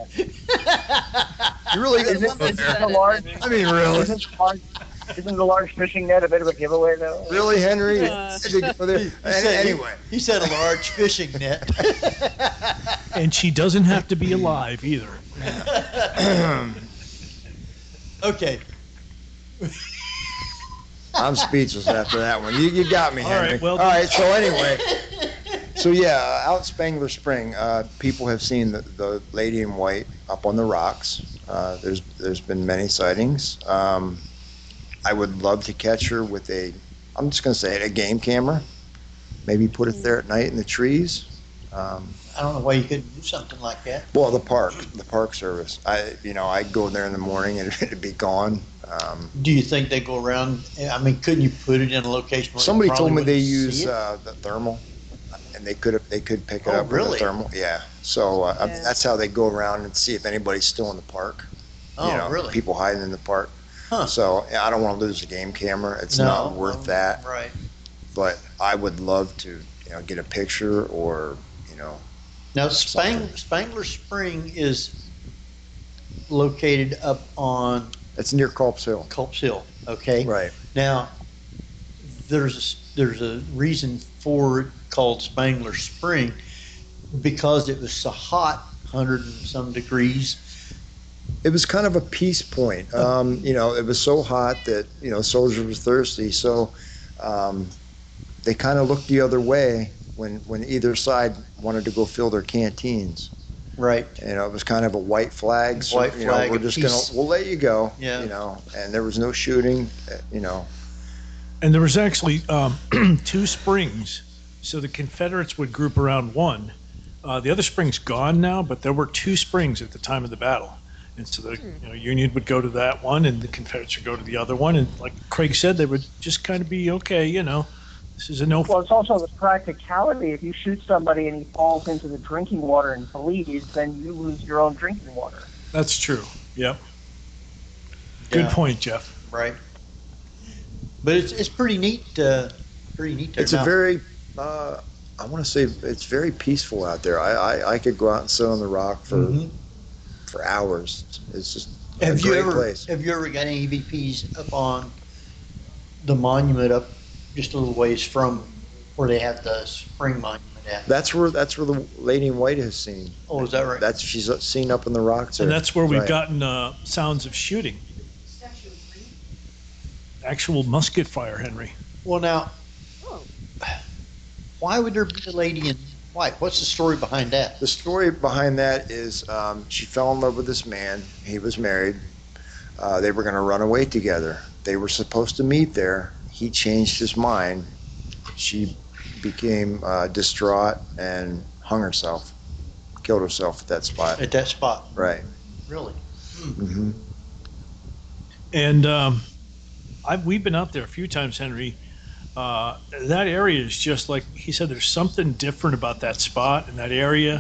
You really isn't the large? I mean, really? Isn't the large fishing net a bit of a giveaway, though? Really, Henry? Anyway, he said a large fishing net. And she doesn't have to be alive either. Okay. I'm speechless after that one. You got me, Henry. All right, so anyway. So yeah, out Spangler Spring, people have seen the lady in white up on the rocks. There's been many sightings. I would love to catch her with I'm just going to say it, a game camera. Maybe put it there at night in the trees. I don't know why you couldn't do something like that. Well, the Park Service. I'd go there in the morning and it'd be gone. Do you think they go around? I mean, couldn't you put it in a location where somebody they told me they wouldn't use see it? the thermal, and they could pick it up really? with the thermal. Yeah. So that's how they go around and see if anybody's still in the park. Oh, really? People hiding in the park. Huh. So I don't want to lose a game camera. It's not worth that. Right. But I would love to, get a picture or, Now, Spangler Spring is located up on... It's near Culp's Hill. Culp's Hill, okay. Right. Now, there's a reason for it called Spangler Spring, because it was so hot, 100 and some degrees. It was kind of a peace point. It was so hot that, soldiers were thirsty. So they kind of looked the other way when either side wanted to go fill their canteens. Right. It was kind of a white flag. So, white flag. We're just we'll let you go. Yeah. And there was no shooting. And there was actually 2 springs. So the Confederates would group around one. The other spring's gone now, but there were 2 springs at the time of the battle. And so the Union would go to that one, and the Confederates would go to the other one. And like Craig said, they would just kind of be, okay, this is a no. Well, it's also the practicality. If you shoot somebody and he falls into the drinking water and bleeds, then you lose your own drinking water. That's true. Yep. Good point, Jeff. Right. But it's pretty neat. Pretty neat. It's a very, I want to say, it's very peaceful out there. I could go out and sit on the rock for hours. It's just a great place. Have you ever got any EVPs up on the monument up just a little ways from where they have the spring monument at? That's where the lady in white has seen. Oh, is that right? She's seen up in the rocks. And that's where we've gotten sounds of shooting. Actual musket fire, Henry. Well, now, why would there be a lady in white? What's the story behind that? The story behind that is she fell in love with this man. He was married. They were going to run away together. They were supposed to meet there. He changed his mind. She became distraught and hung herself, killed herself at that spot. At that spot? Right. Really? Mm-hmm. And we've been out there a few times, Henry. That area is just like he said. There's something different about that spot and that area.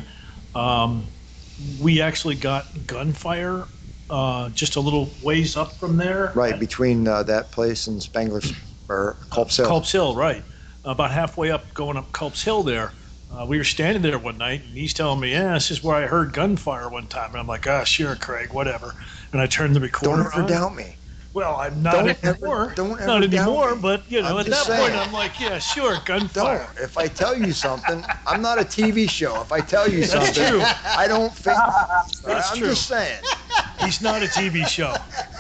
We actually got gunfire just a little ways up from there. Right, between that place and Spangler's or Culp's Hill. Culp's Hill, right. About halfway up, going up Culp's Hill there. We were standing there one night, and he's telling me, this is where I heard gunfire one time. And I'm like, sure, Craig, whatever. And I turned the recorder on. Don't ever doubt me. Well, I'm not anymore. Not anymore, but, at that point, I'm like, yeah, sure, gunfire. Don't. If I tell you something, I'm not a TV show. If I tell you something, true. I don't think. I'm true. just saying. He's not a TV show.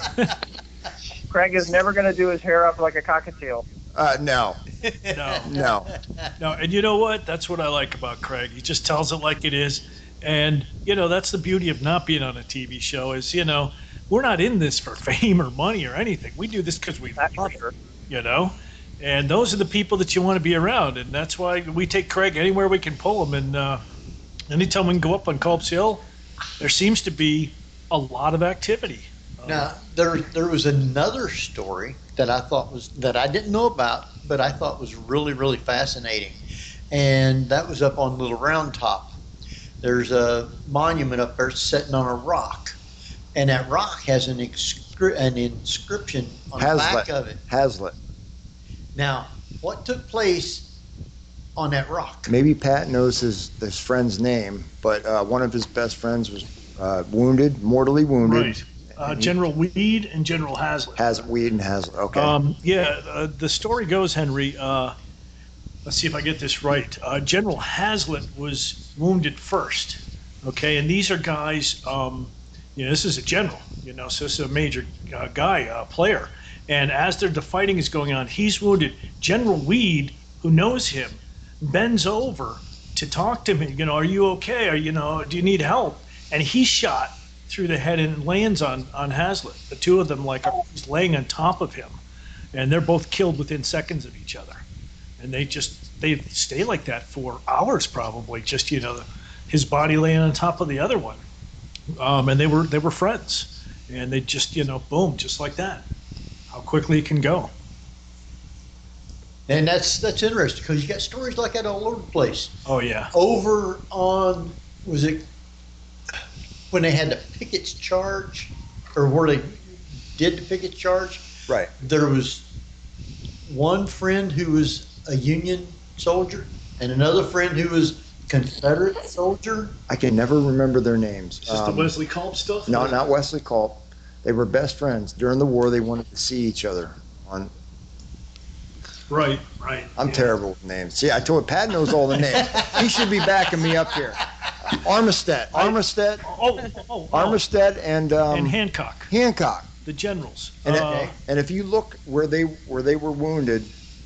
Craig is never going to do his hair up like a cockatiel. No. No. And you know what? That's what I like about Craig. He just tells it like it is. And, that's the beauty of not being on a TV show is, we're not in this for fame or money or anything. We do this because we love it, And those are the people that you want to be around. And that's why we take Craig anywhere we can pull him. And anytime we can go up on Culp's Hill, there seems to be a lot of activity. Now, there was another story that I didn't know about, but I thought was really, really fascinating. And that was up on Little Round Top. There's a monument up there sitting on a rock. And that rock has an inscription on the back of it. Hazlitt. Now, what took place on that rock? Maybe Pat knows his friend's name, but one of his best friends was mortally wounded. Right. General Weed and General Hazlitt. Weed and Hazlitt, okay. The story goes, Henry, let's see if I get this right. General Hazlitt was wounded first, okay? And these are guys... this is a general, so this is a major player. And as the fighting is going on, he's wounded. General Weed, who knows him, bends over to talk to him. Are you okay? Do you need help? And he's shot through the head and lands on Hazlitt. The two of them, he's laying on top of him. And they're both killed within seconds of each other. And they stay like that for hours probably, just, his body laying on top of the other one. And they were friends, and they just boom, just like that. How quickly it can go. And that's interesting because you got stories like that all over the place. Oh yeah. Over on was it when they had the Pickett's charge, or where they did the Pickett's charge? Right. There was one friend who was a Union soldier, and another friend who was Confederate soldier. I can never remember their names. Just the Wesley Culp stuff? No, not Wesley Culp. They were best friends. During the war, they wanted to see each other. Right. I'm terrible with names. See, I told Pat knows all the names. He should be backing me up here. Armistead. Armistead, and Hancock. Hancock. The generals. And if you look where they were wounded,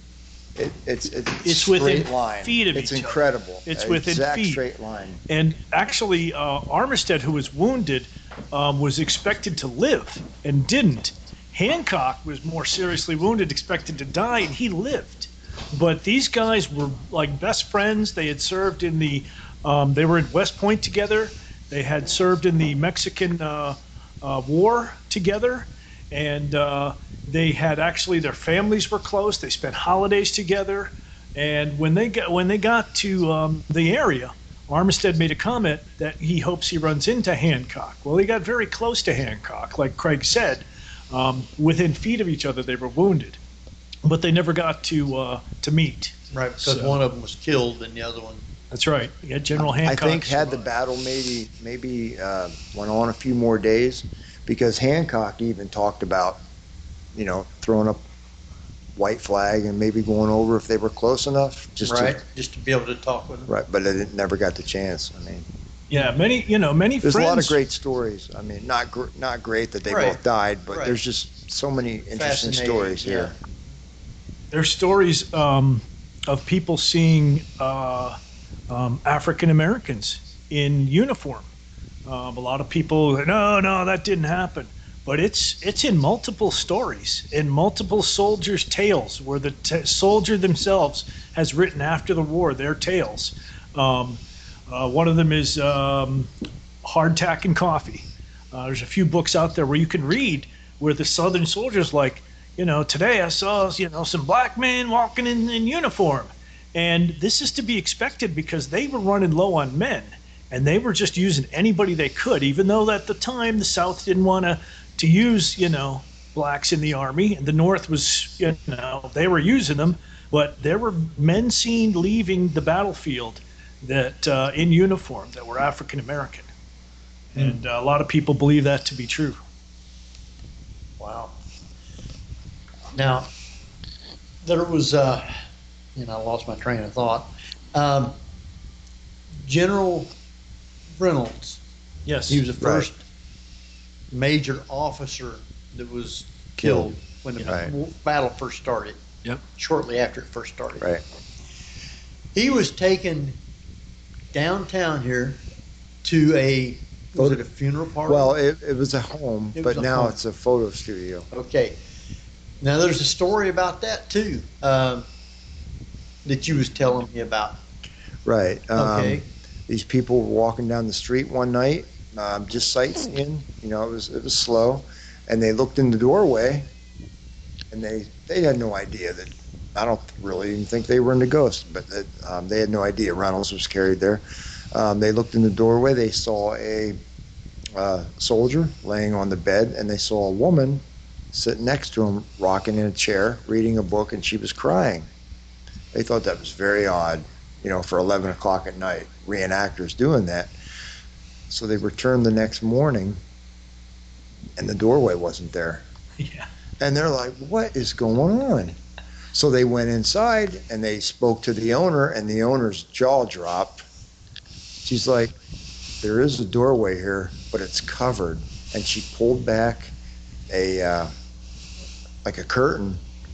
it's within line. feet of it's each other. Incredible. It's within exact feet. Straight line. And actually, Armistead, who was wounded, was expected to live and didn't. Hancock was more seriously wounded, expected to die, and he lived. But these guys were like best friends. They had served in the, they were at West Point together. They had served in the Mexican War together, and they had actually, their families were close. They spent holidays together, and when they got to the area, Armistead made a comment that he hopes he runs into Hancock. Well, he got very close to Hancock, like Craig said. Within feet of each other, they were wounded, but they never got to meet. Right, because one of them was killed and the other one. That's right. Yeah, General Hancock. I think had the battle maybe went on a few more days, because Hancock even talked about, throwing up white flag and maybe going over if they were close enough. Just to be able to talk with them. Right, but it never got the chance. I mean. Yeah, many There's friends. a lot of great stories. I mean, not great that they both died, but there's just so many interesting stories here. There's stories of people seeing African Americans in uniform. A lot of people, no, that didn't happen. But it's in multiple stories, in multiple soldiers' tales, where the soldier themselves has written after the war their tales. One of them is Hardtack and Coffee. There's a few books out there where you can read where the Southern soldiers like, today I saw, some black men walking in uniform. And this is to be expected because they were running low on men, and they were just using anybody they could, even though at the time the South didn't want to use, blacks in the Army, and the North was, they were using them, but there were men seen leaving the battlefield that in uniform that were African American, and a lot of people believe that to be true. Wow. Now, there was, I lost my train of thought. General Reynolds. Yes. He was the first major officer that was killed when the battle first started. Yep. Shortly after it first started. Right. He was taken downtown here to a funeral party? Well, it was a home, but now it's a photo studio. Okay. Now there's a story about that too, that you was telling me about. Right. Okay. These people were walking down the street one night, just sightseeing. It was slow, and they looked in the doorway, and they had no idea that. I don't really even think they were into ghosts, but they had no idea Reynolds was carried there. They looked in the doorway. They saw a soldier laying on the bed, and they saw a woman sitting next to him, rocking in a chair, reading a book, and she was crying. They thought that was very odd, for 11 o'clock at night, reenactors doing that. So they returned the next morning, and the doorway wasn't there. Yeah. And they're like, what is going on? So they went inside, and they spoke to the owner, and the owner's jaw dropped. She's like, there is a doorway here, but it's covered. And she pulled back a curtain,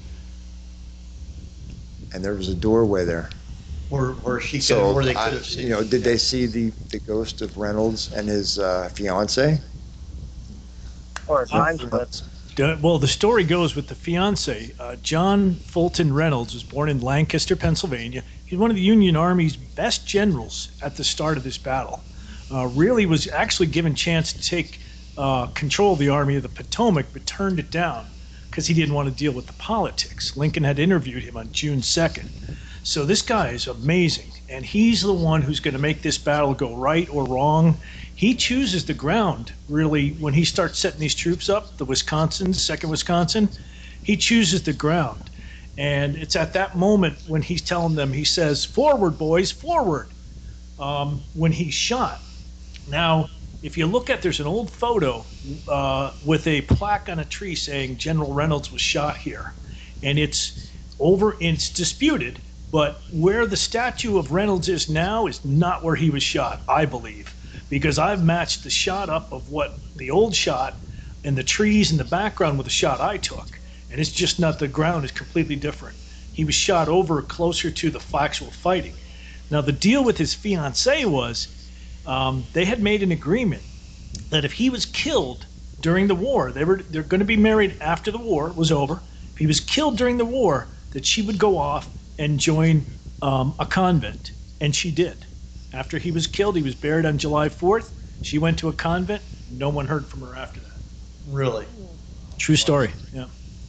and there was a doorway there. Where they could have seen. Did they see the ghost of Reynolds and his fiance? Or time slips. Well, the story goes with the fiance. John Fulton Reynolds was born in Lancaster, Pennsylvania. He's one of the Union Army's best generals at the start of this battle. Really was actually given chance to take control of the Army of the Potomac, but turned it down because he didn't want to deal with the politics. Lincoln had interviewed him on June 2nd. So this guy is amazing, and he's the one who's going to make this battle go right or wrong. He chooses the ground, really, when he starts setting these troops up, the 2nd Wisconsin, he chooses the ground. And it's at that moment when he's telling them, he says, forward, boys, forward, when he's shot. Now, if you look there's an old photo with a plaque on a tree saying General Reynolds was shot here. And it's disputed, but where the statue of Reynolds is now is not where he was shot, I believe. Because I've matched the shot up of what the old shot and the trees in the background with the shot I took. And it's just not, the ground is completely different. He was shot over closer to the actual fighting. Now the deal with his fiancée was they had made an agreement that if he was killed during the war, they're going to be married after the war was over. If he was killed during the war, that she would go off and join a convent, and she did. After he was killed, he was buried on July 4th. She went to a convent. No one heard from her after that. Really? True story. Yeah.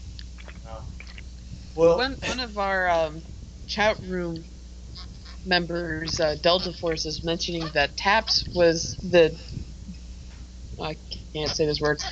Well, one of our chat room members, Delta Force, is mentioning that TAPS was I can't say this word,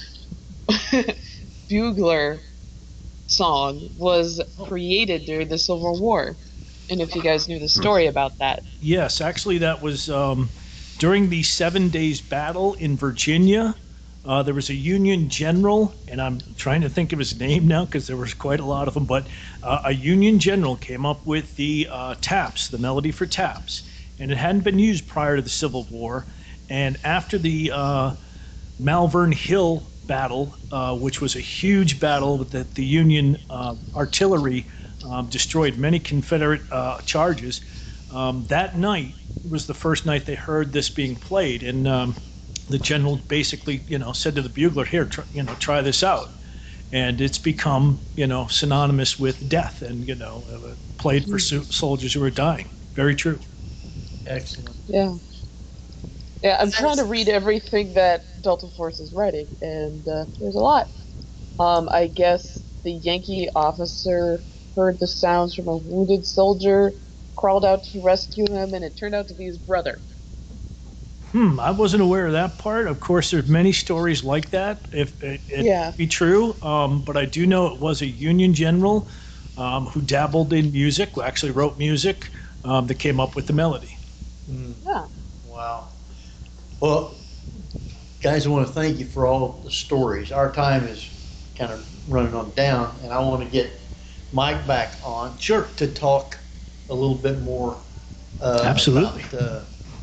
bugler song was created during the Civil War. And if you guys knew the story about that. Yes, actually that was during the 7 Days battle in Virginia. There was a Union general, and I'm trying to think of his name now because there was quite a lot of them, but a Union general came up with the TAPS, the melody for TAPS, and it hadn't been used prior to the Civil War. And after the Malvern Hill battle, which was a huge battle that the Union artillery destroyed many Confederate charges, that night was the first night they heard this being played, and the general basically, said to the bugler, "Here, try this out," and it's become, synonymous with death, and played for soldiers who are dying. Very true. Excellent. Yeah. Yeah, I'm trying to read everything that Delta Force is writing, and there's a lot. I guess the Yankee officer heard the sounds from a wounded soldier, crawled out to rescue him, and it turned out to be his brother. I wasn't aware of that part. Of course, there's many stories like that, if it be true. But I do know it was a Union general who dabbled in music, who actually wrote music, that came up with the melody. Yeah. Wow. Well, guys, I want to thank you for all the stories. Our time is kind of running on down, and I want to get Mike back on to talk a little bit more Absolutely. about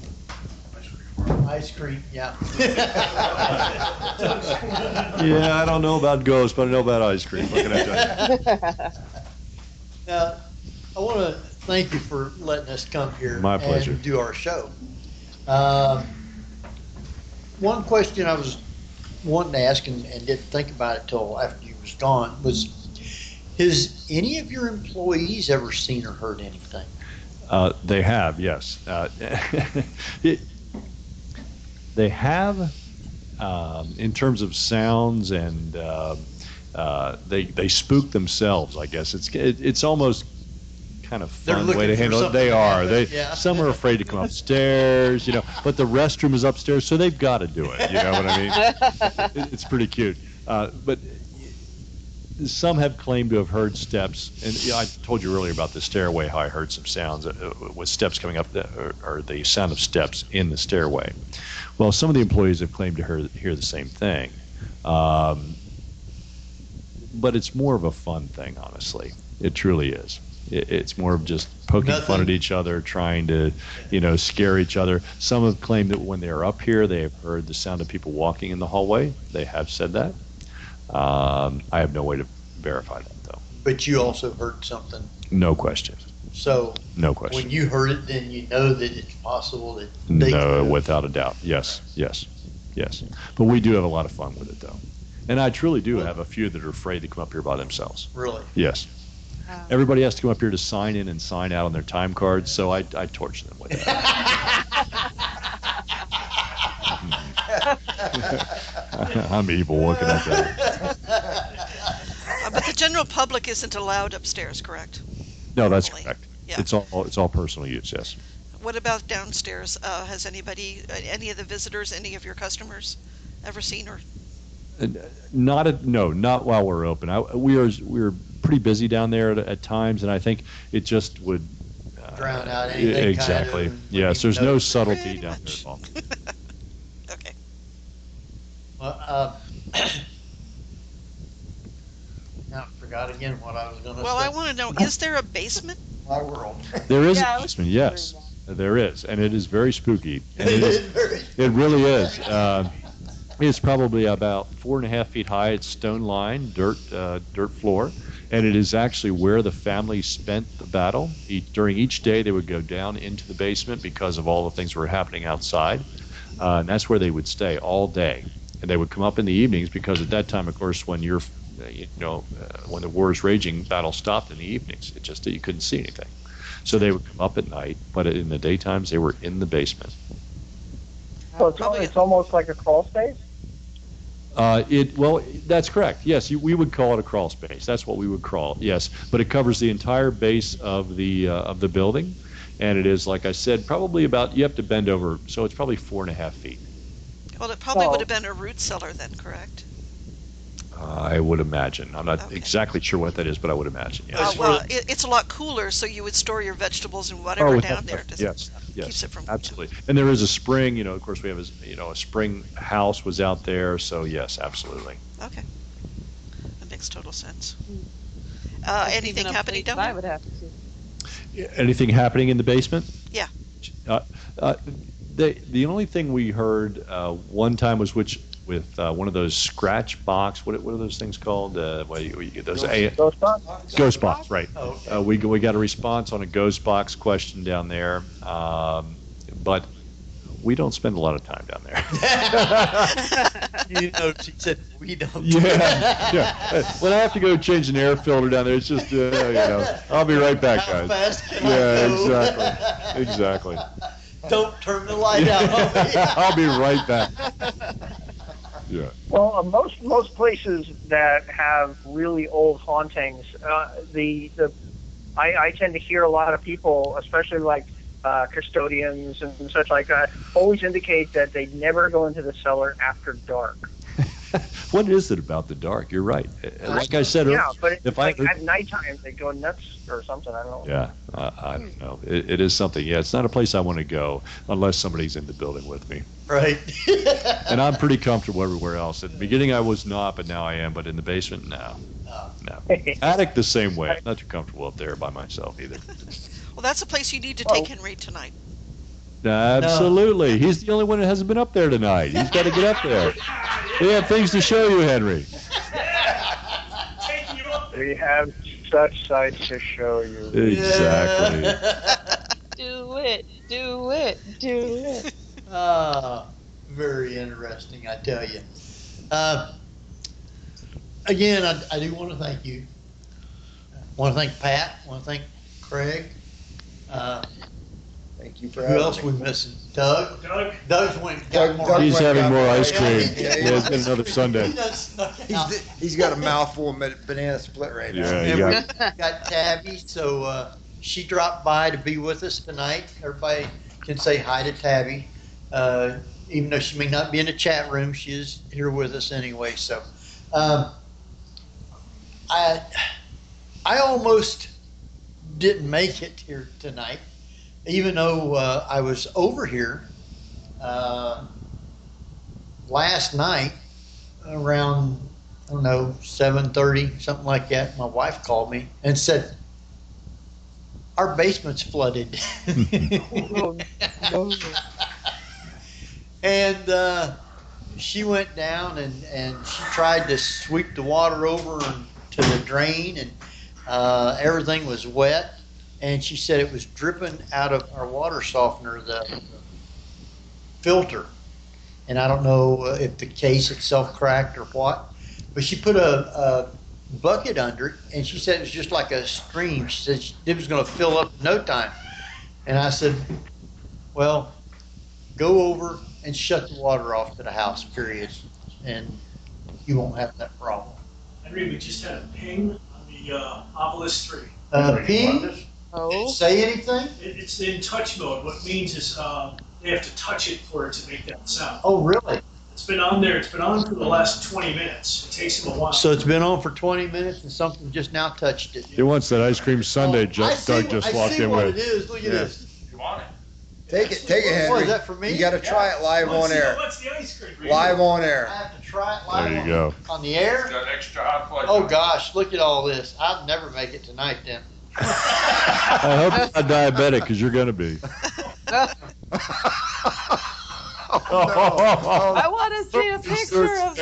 ice cream. Yeah. Yeah, I don't know about ghosts, but I know about ice cream. What can I tell you? I want to thank you for letting us come here My pleasure. and do our show. One question I was wanting to ask and didn't think about it till after you was gone was, has any of your employees ever seen or heard anything? They have, yes. They have, in terms of sounds, and they spook themselves, I guess. It's almost kind of fun way to handle it. They are. Some are afraid to come upstairs, but the restroom is upstairs, so they've got to do it. You know what I mean? It's pretty cute. But some have claimed to have heard steps, and I told you earlier about the stairway, how I heard some sounds with steps coming up, or the sound of steps in the stairway. Well, some of the employees have claimed to hear the same thing, but it's more of a fun thing, honestly. It truly is. It's more of just poking fun at each other, trying to, scare each other. Some have claimed that when they're up here, they have heard the sound of people walking in the hallway. They have said that. I have no way to verify that, though. But you also heard something. No question. So no question. When you heard it, then you know that it's possible that they No, without a doubt. Yes. But we do have a lot of fun with it, though. And I truly do have a few that are afraid to come up here by themselves. Really? Yes. Everybody has to come up here to sign in and sign out on their time cards, so I torture them with that. I'm evil. What can I tell you? But the general public isn't allowed upstairs, correct? No, that's correct. Yeah. It's all personal use. Yes. What about downstairs? Has anybody, any of the visitors, any of your customers, ever seen or? Not while we're open. We're pretty busy down there at times, and I think it just would drown out anything. Exactly. Kind of, yes. There's no subtlety down there at all. Okay. Well, now I forgot again what I was going to say. Well, I want to know: is there a basement? My world. There is a basement. Yes, there is, and it is very spooky. And it really is. It's probably about 4.5 feet high. It's stone lined, dirt floor, and it is actually where the family spent the battle. During each day, they would go down into the basement because of all the things that were happening outside, and that's where they would stay all day. And they would come up in the evenings because at that time, of course, when when the war is raging, battle stopped in the evenings. It just you couldn't see anything. So they would come up at night, but in the daytimes they were in the basement. So it's almost like a crawl space? Well, that's correct. Yes, we would call it a crawl space. That's what we would crawl. Yes, but it covers the entire base of the building, and it is, like I said, probably about, you have to bend over, so it's probably 4.5 feet. Well, it probably would have been a root cellar then, correct? I would imagine. I'm not exactly sure what that is, but I would imagine. Yes. Well, it's a lot cooler, so you would store your vegetables and whatever down there. Yes, keeps it from absolutely. And there is a spring. Of course, we have a spring house was out there. So yes, absolutely. Okay, that makes total sense. Anything happening down there? I would have to. Anything happening in the basement? Yeah. The only thing we heard one time was with one of those scratch box. What are those things called? You get those Ghost box? Ghost box, right? Oh, okay. We got a response on a ghost box question down there, but we don't spend a lot of time down there. She said we don't. Yeah. When I have to go change an air filter down there, it's just I'll be right back, guys. How fast can Yeah, exactly. Don't turn the light out on me. I'll be right back. Yeah. Well, most places that have really old hauntings, I tend to hear a lot of people, especially like custodians and such like that, always indicate that they never go into the cellar after dark. What is it about the dark? You're right. Like I said, but it's at nighttime they go nuts or something. I don't know. Yeah, I don't know. It is something. Yeah, it's not a place I want to go unless somebody's in the building with me. Right. And I'm pretty comfortable everywhere else. At the beginning, I was not, but now I am. But in the basement, no. Attic the same way. I'm not too comfortable up there by myself either. Well, that's a place you need to take Henry tonight. Absolutely. No. He's the only one that hasn't been up there tonight. He's got to get up there. We have things to show you, Henry. We have such sights to show you. Exactly. Do it. Very interesting, I tell you. Again, I do want to thank you. I want to thank Pat. I want to thank Craig. Thank you for Who having else me. we missing? Doug? Doug's went got more. He's having more ice cream. Yeah, It's been another Sunday. He's got a mouthful of banana split right now. Yeah, we got Tabby, so she dropped by to be with us tonight. Everybody can say hi to Tabby. Even though she may not be in the chat room, she is here with us anyway. So I almost didn't make it here tonight, even though I was over here last night around, I don't know, 7:30, something like that. My wife called me and said, our basement's flooded. And she went down and she tried to sweep the water over to the drain, and everything was wet. And she said it was dripping out of our water softener, the filter. And I don't know if the case itself cracked or what, but she put a bucket under it, and she said it was just like a stream. She said it was going to fill up in no time. And I said, well, go over and shut the water off to the house, period, and you won't have that problem. Henry, we just had a ping on the Obelisk 3. Ping? Oh. Say anything? It's in touch mode. What it means is they have to touch it for it to make that sound. Oh, really? It's been on there. It's been on for the last 20 minutes. It takes them a while. So it's been on for 20 minutes and something just now touched it. He wants that ice cream sundae Doug just walked in with. I see what it is. Look at this. You want it? Take it, Henry. What, is that for me? You got to try it live on air. What's the ice cream? Live on I air. have to try it live There you go. on the air? Got extra hot fudge. Oh, gosh, look at all this. I'd never make it tonight then. I hope you're not diabetic, because you're going to be. I want to see a picture of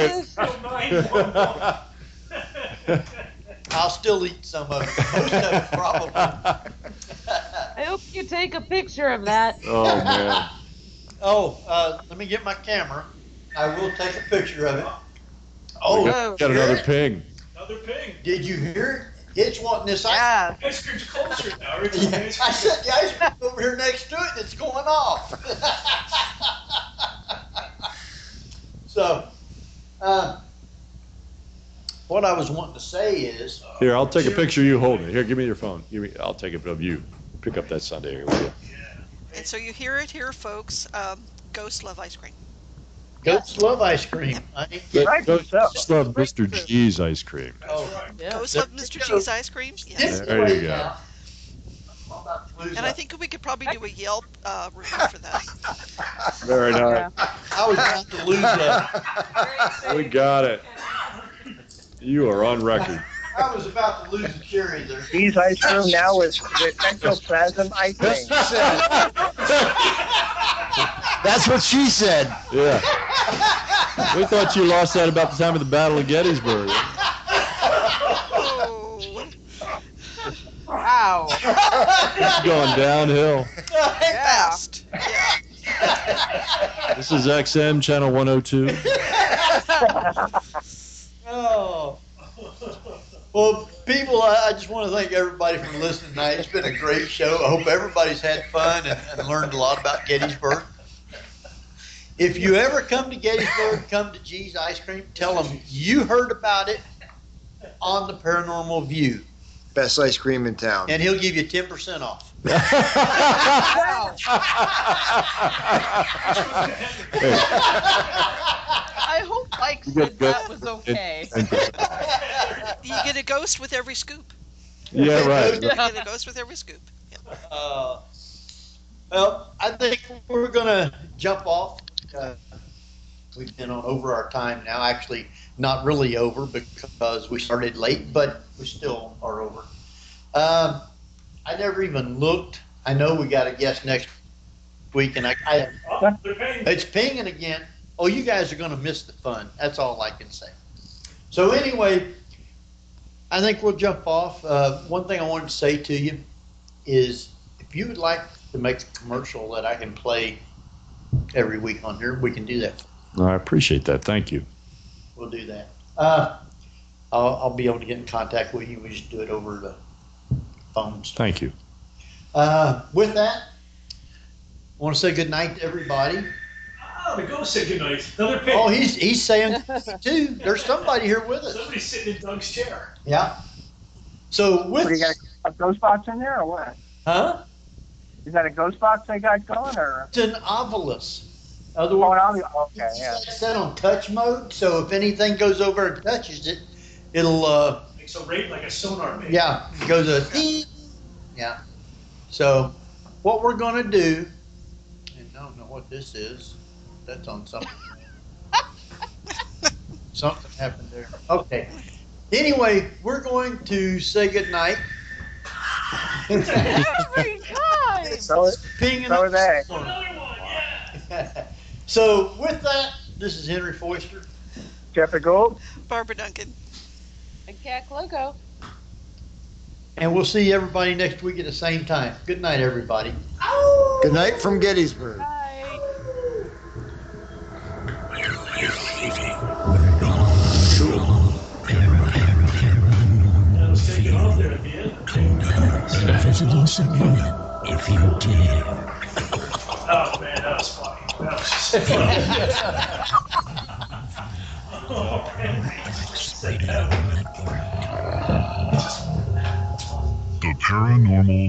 this. I'll still eat some of it. Most of it, probably. I hope you take a picture of that. Oh, man. Let me get my camera. I will take a picture of it. Oh, got another ping. Another ping. Did you hear it? It's wanting this Yeah. Ice cream's closer now. Yeah, I said the ice cream over here next to it, and it's going off. So, what I was wanting to say is, Here, I'll take a picture of you holding it. Here, give me your phone. I'll take it of you. Pick up that Sunday here, will you? And so you hear it here, folks. Ghosts love ice cream. goats love ice cream. Ghosts love Mr. G's ice cream. Ghosts love Mr. G's ice cream. Yes. There you go. And I think we could probably do a Yelp review for that. Very nice. I was about to lose that. We got it. You are on record. I was about to lose the cherry there. These ice cream now is with ectoplasm ice cream. That's what she said. Yeah. We thought you lost that about the time of the Battle of Gettysburg. Wow. It's going downhill. Fast. This is XM channel 102. Oh. Well, people, I just want to thank everybody for listening tonight. It's been a great show. I hope everybody's had fun and learned a lot about Gettysburg. If you ever come to Gettysburg, come to G's Ice Cream, tell them you heard about it on the Paranormal View. Best ice cream in town. And he'll give you 10% off. I hope Mike said that was okay. You get a ghost with every scoop. Yeah, right. You get a ghost with every scoop. Well, I think we're going to jump off. We've been on over our time now. Actually, not really over because we started late, but we still are over. I never even looked. I know we got a guest next week, and it's pinging again. Oh, you guys are going to miss the fun. That's all I can say. So anyway, I think we'll jump off. One thing I wanted to say to you is if you would like to make a commercial that I can play every week on here, we can do that. I appreciate that. Thank you. We'll do that. I'll be able to get in contact with you. We just do it over the phones. Thank you. With that, I want to say good night to everybody. Oh, the ghost said good night. Another pig. Oh, he's saying too. There's somebody here with us. Somebody's sitting in Doug's chair. Yeah. So with What, you got a ghost box in there or what? Huh? Is that a ghost box they got going or? It's an Ovilus. Otherwise, okay, yeah. It's set on touch mode, so if anything goes over and touches it, it'll Makes a rate like a sonar maybe. yeah, it goes a ding. Yeah. So what we're gonna do, and I don't know what this is. That's on something. Something happened there. Okay. Anyway, we're going to say good night. Every time. So are they. So with that, this is Henry Foister. Jeffrey Gould. Barbara Duncan. And Cat Logo. And we'll see everybody next week at the same time. Good night, everybody. Good night from Gettysburg. Visiting someone if you dare. Oh man, that was funny. That was just The Paranormal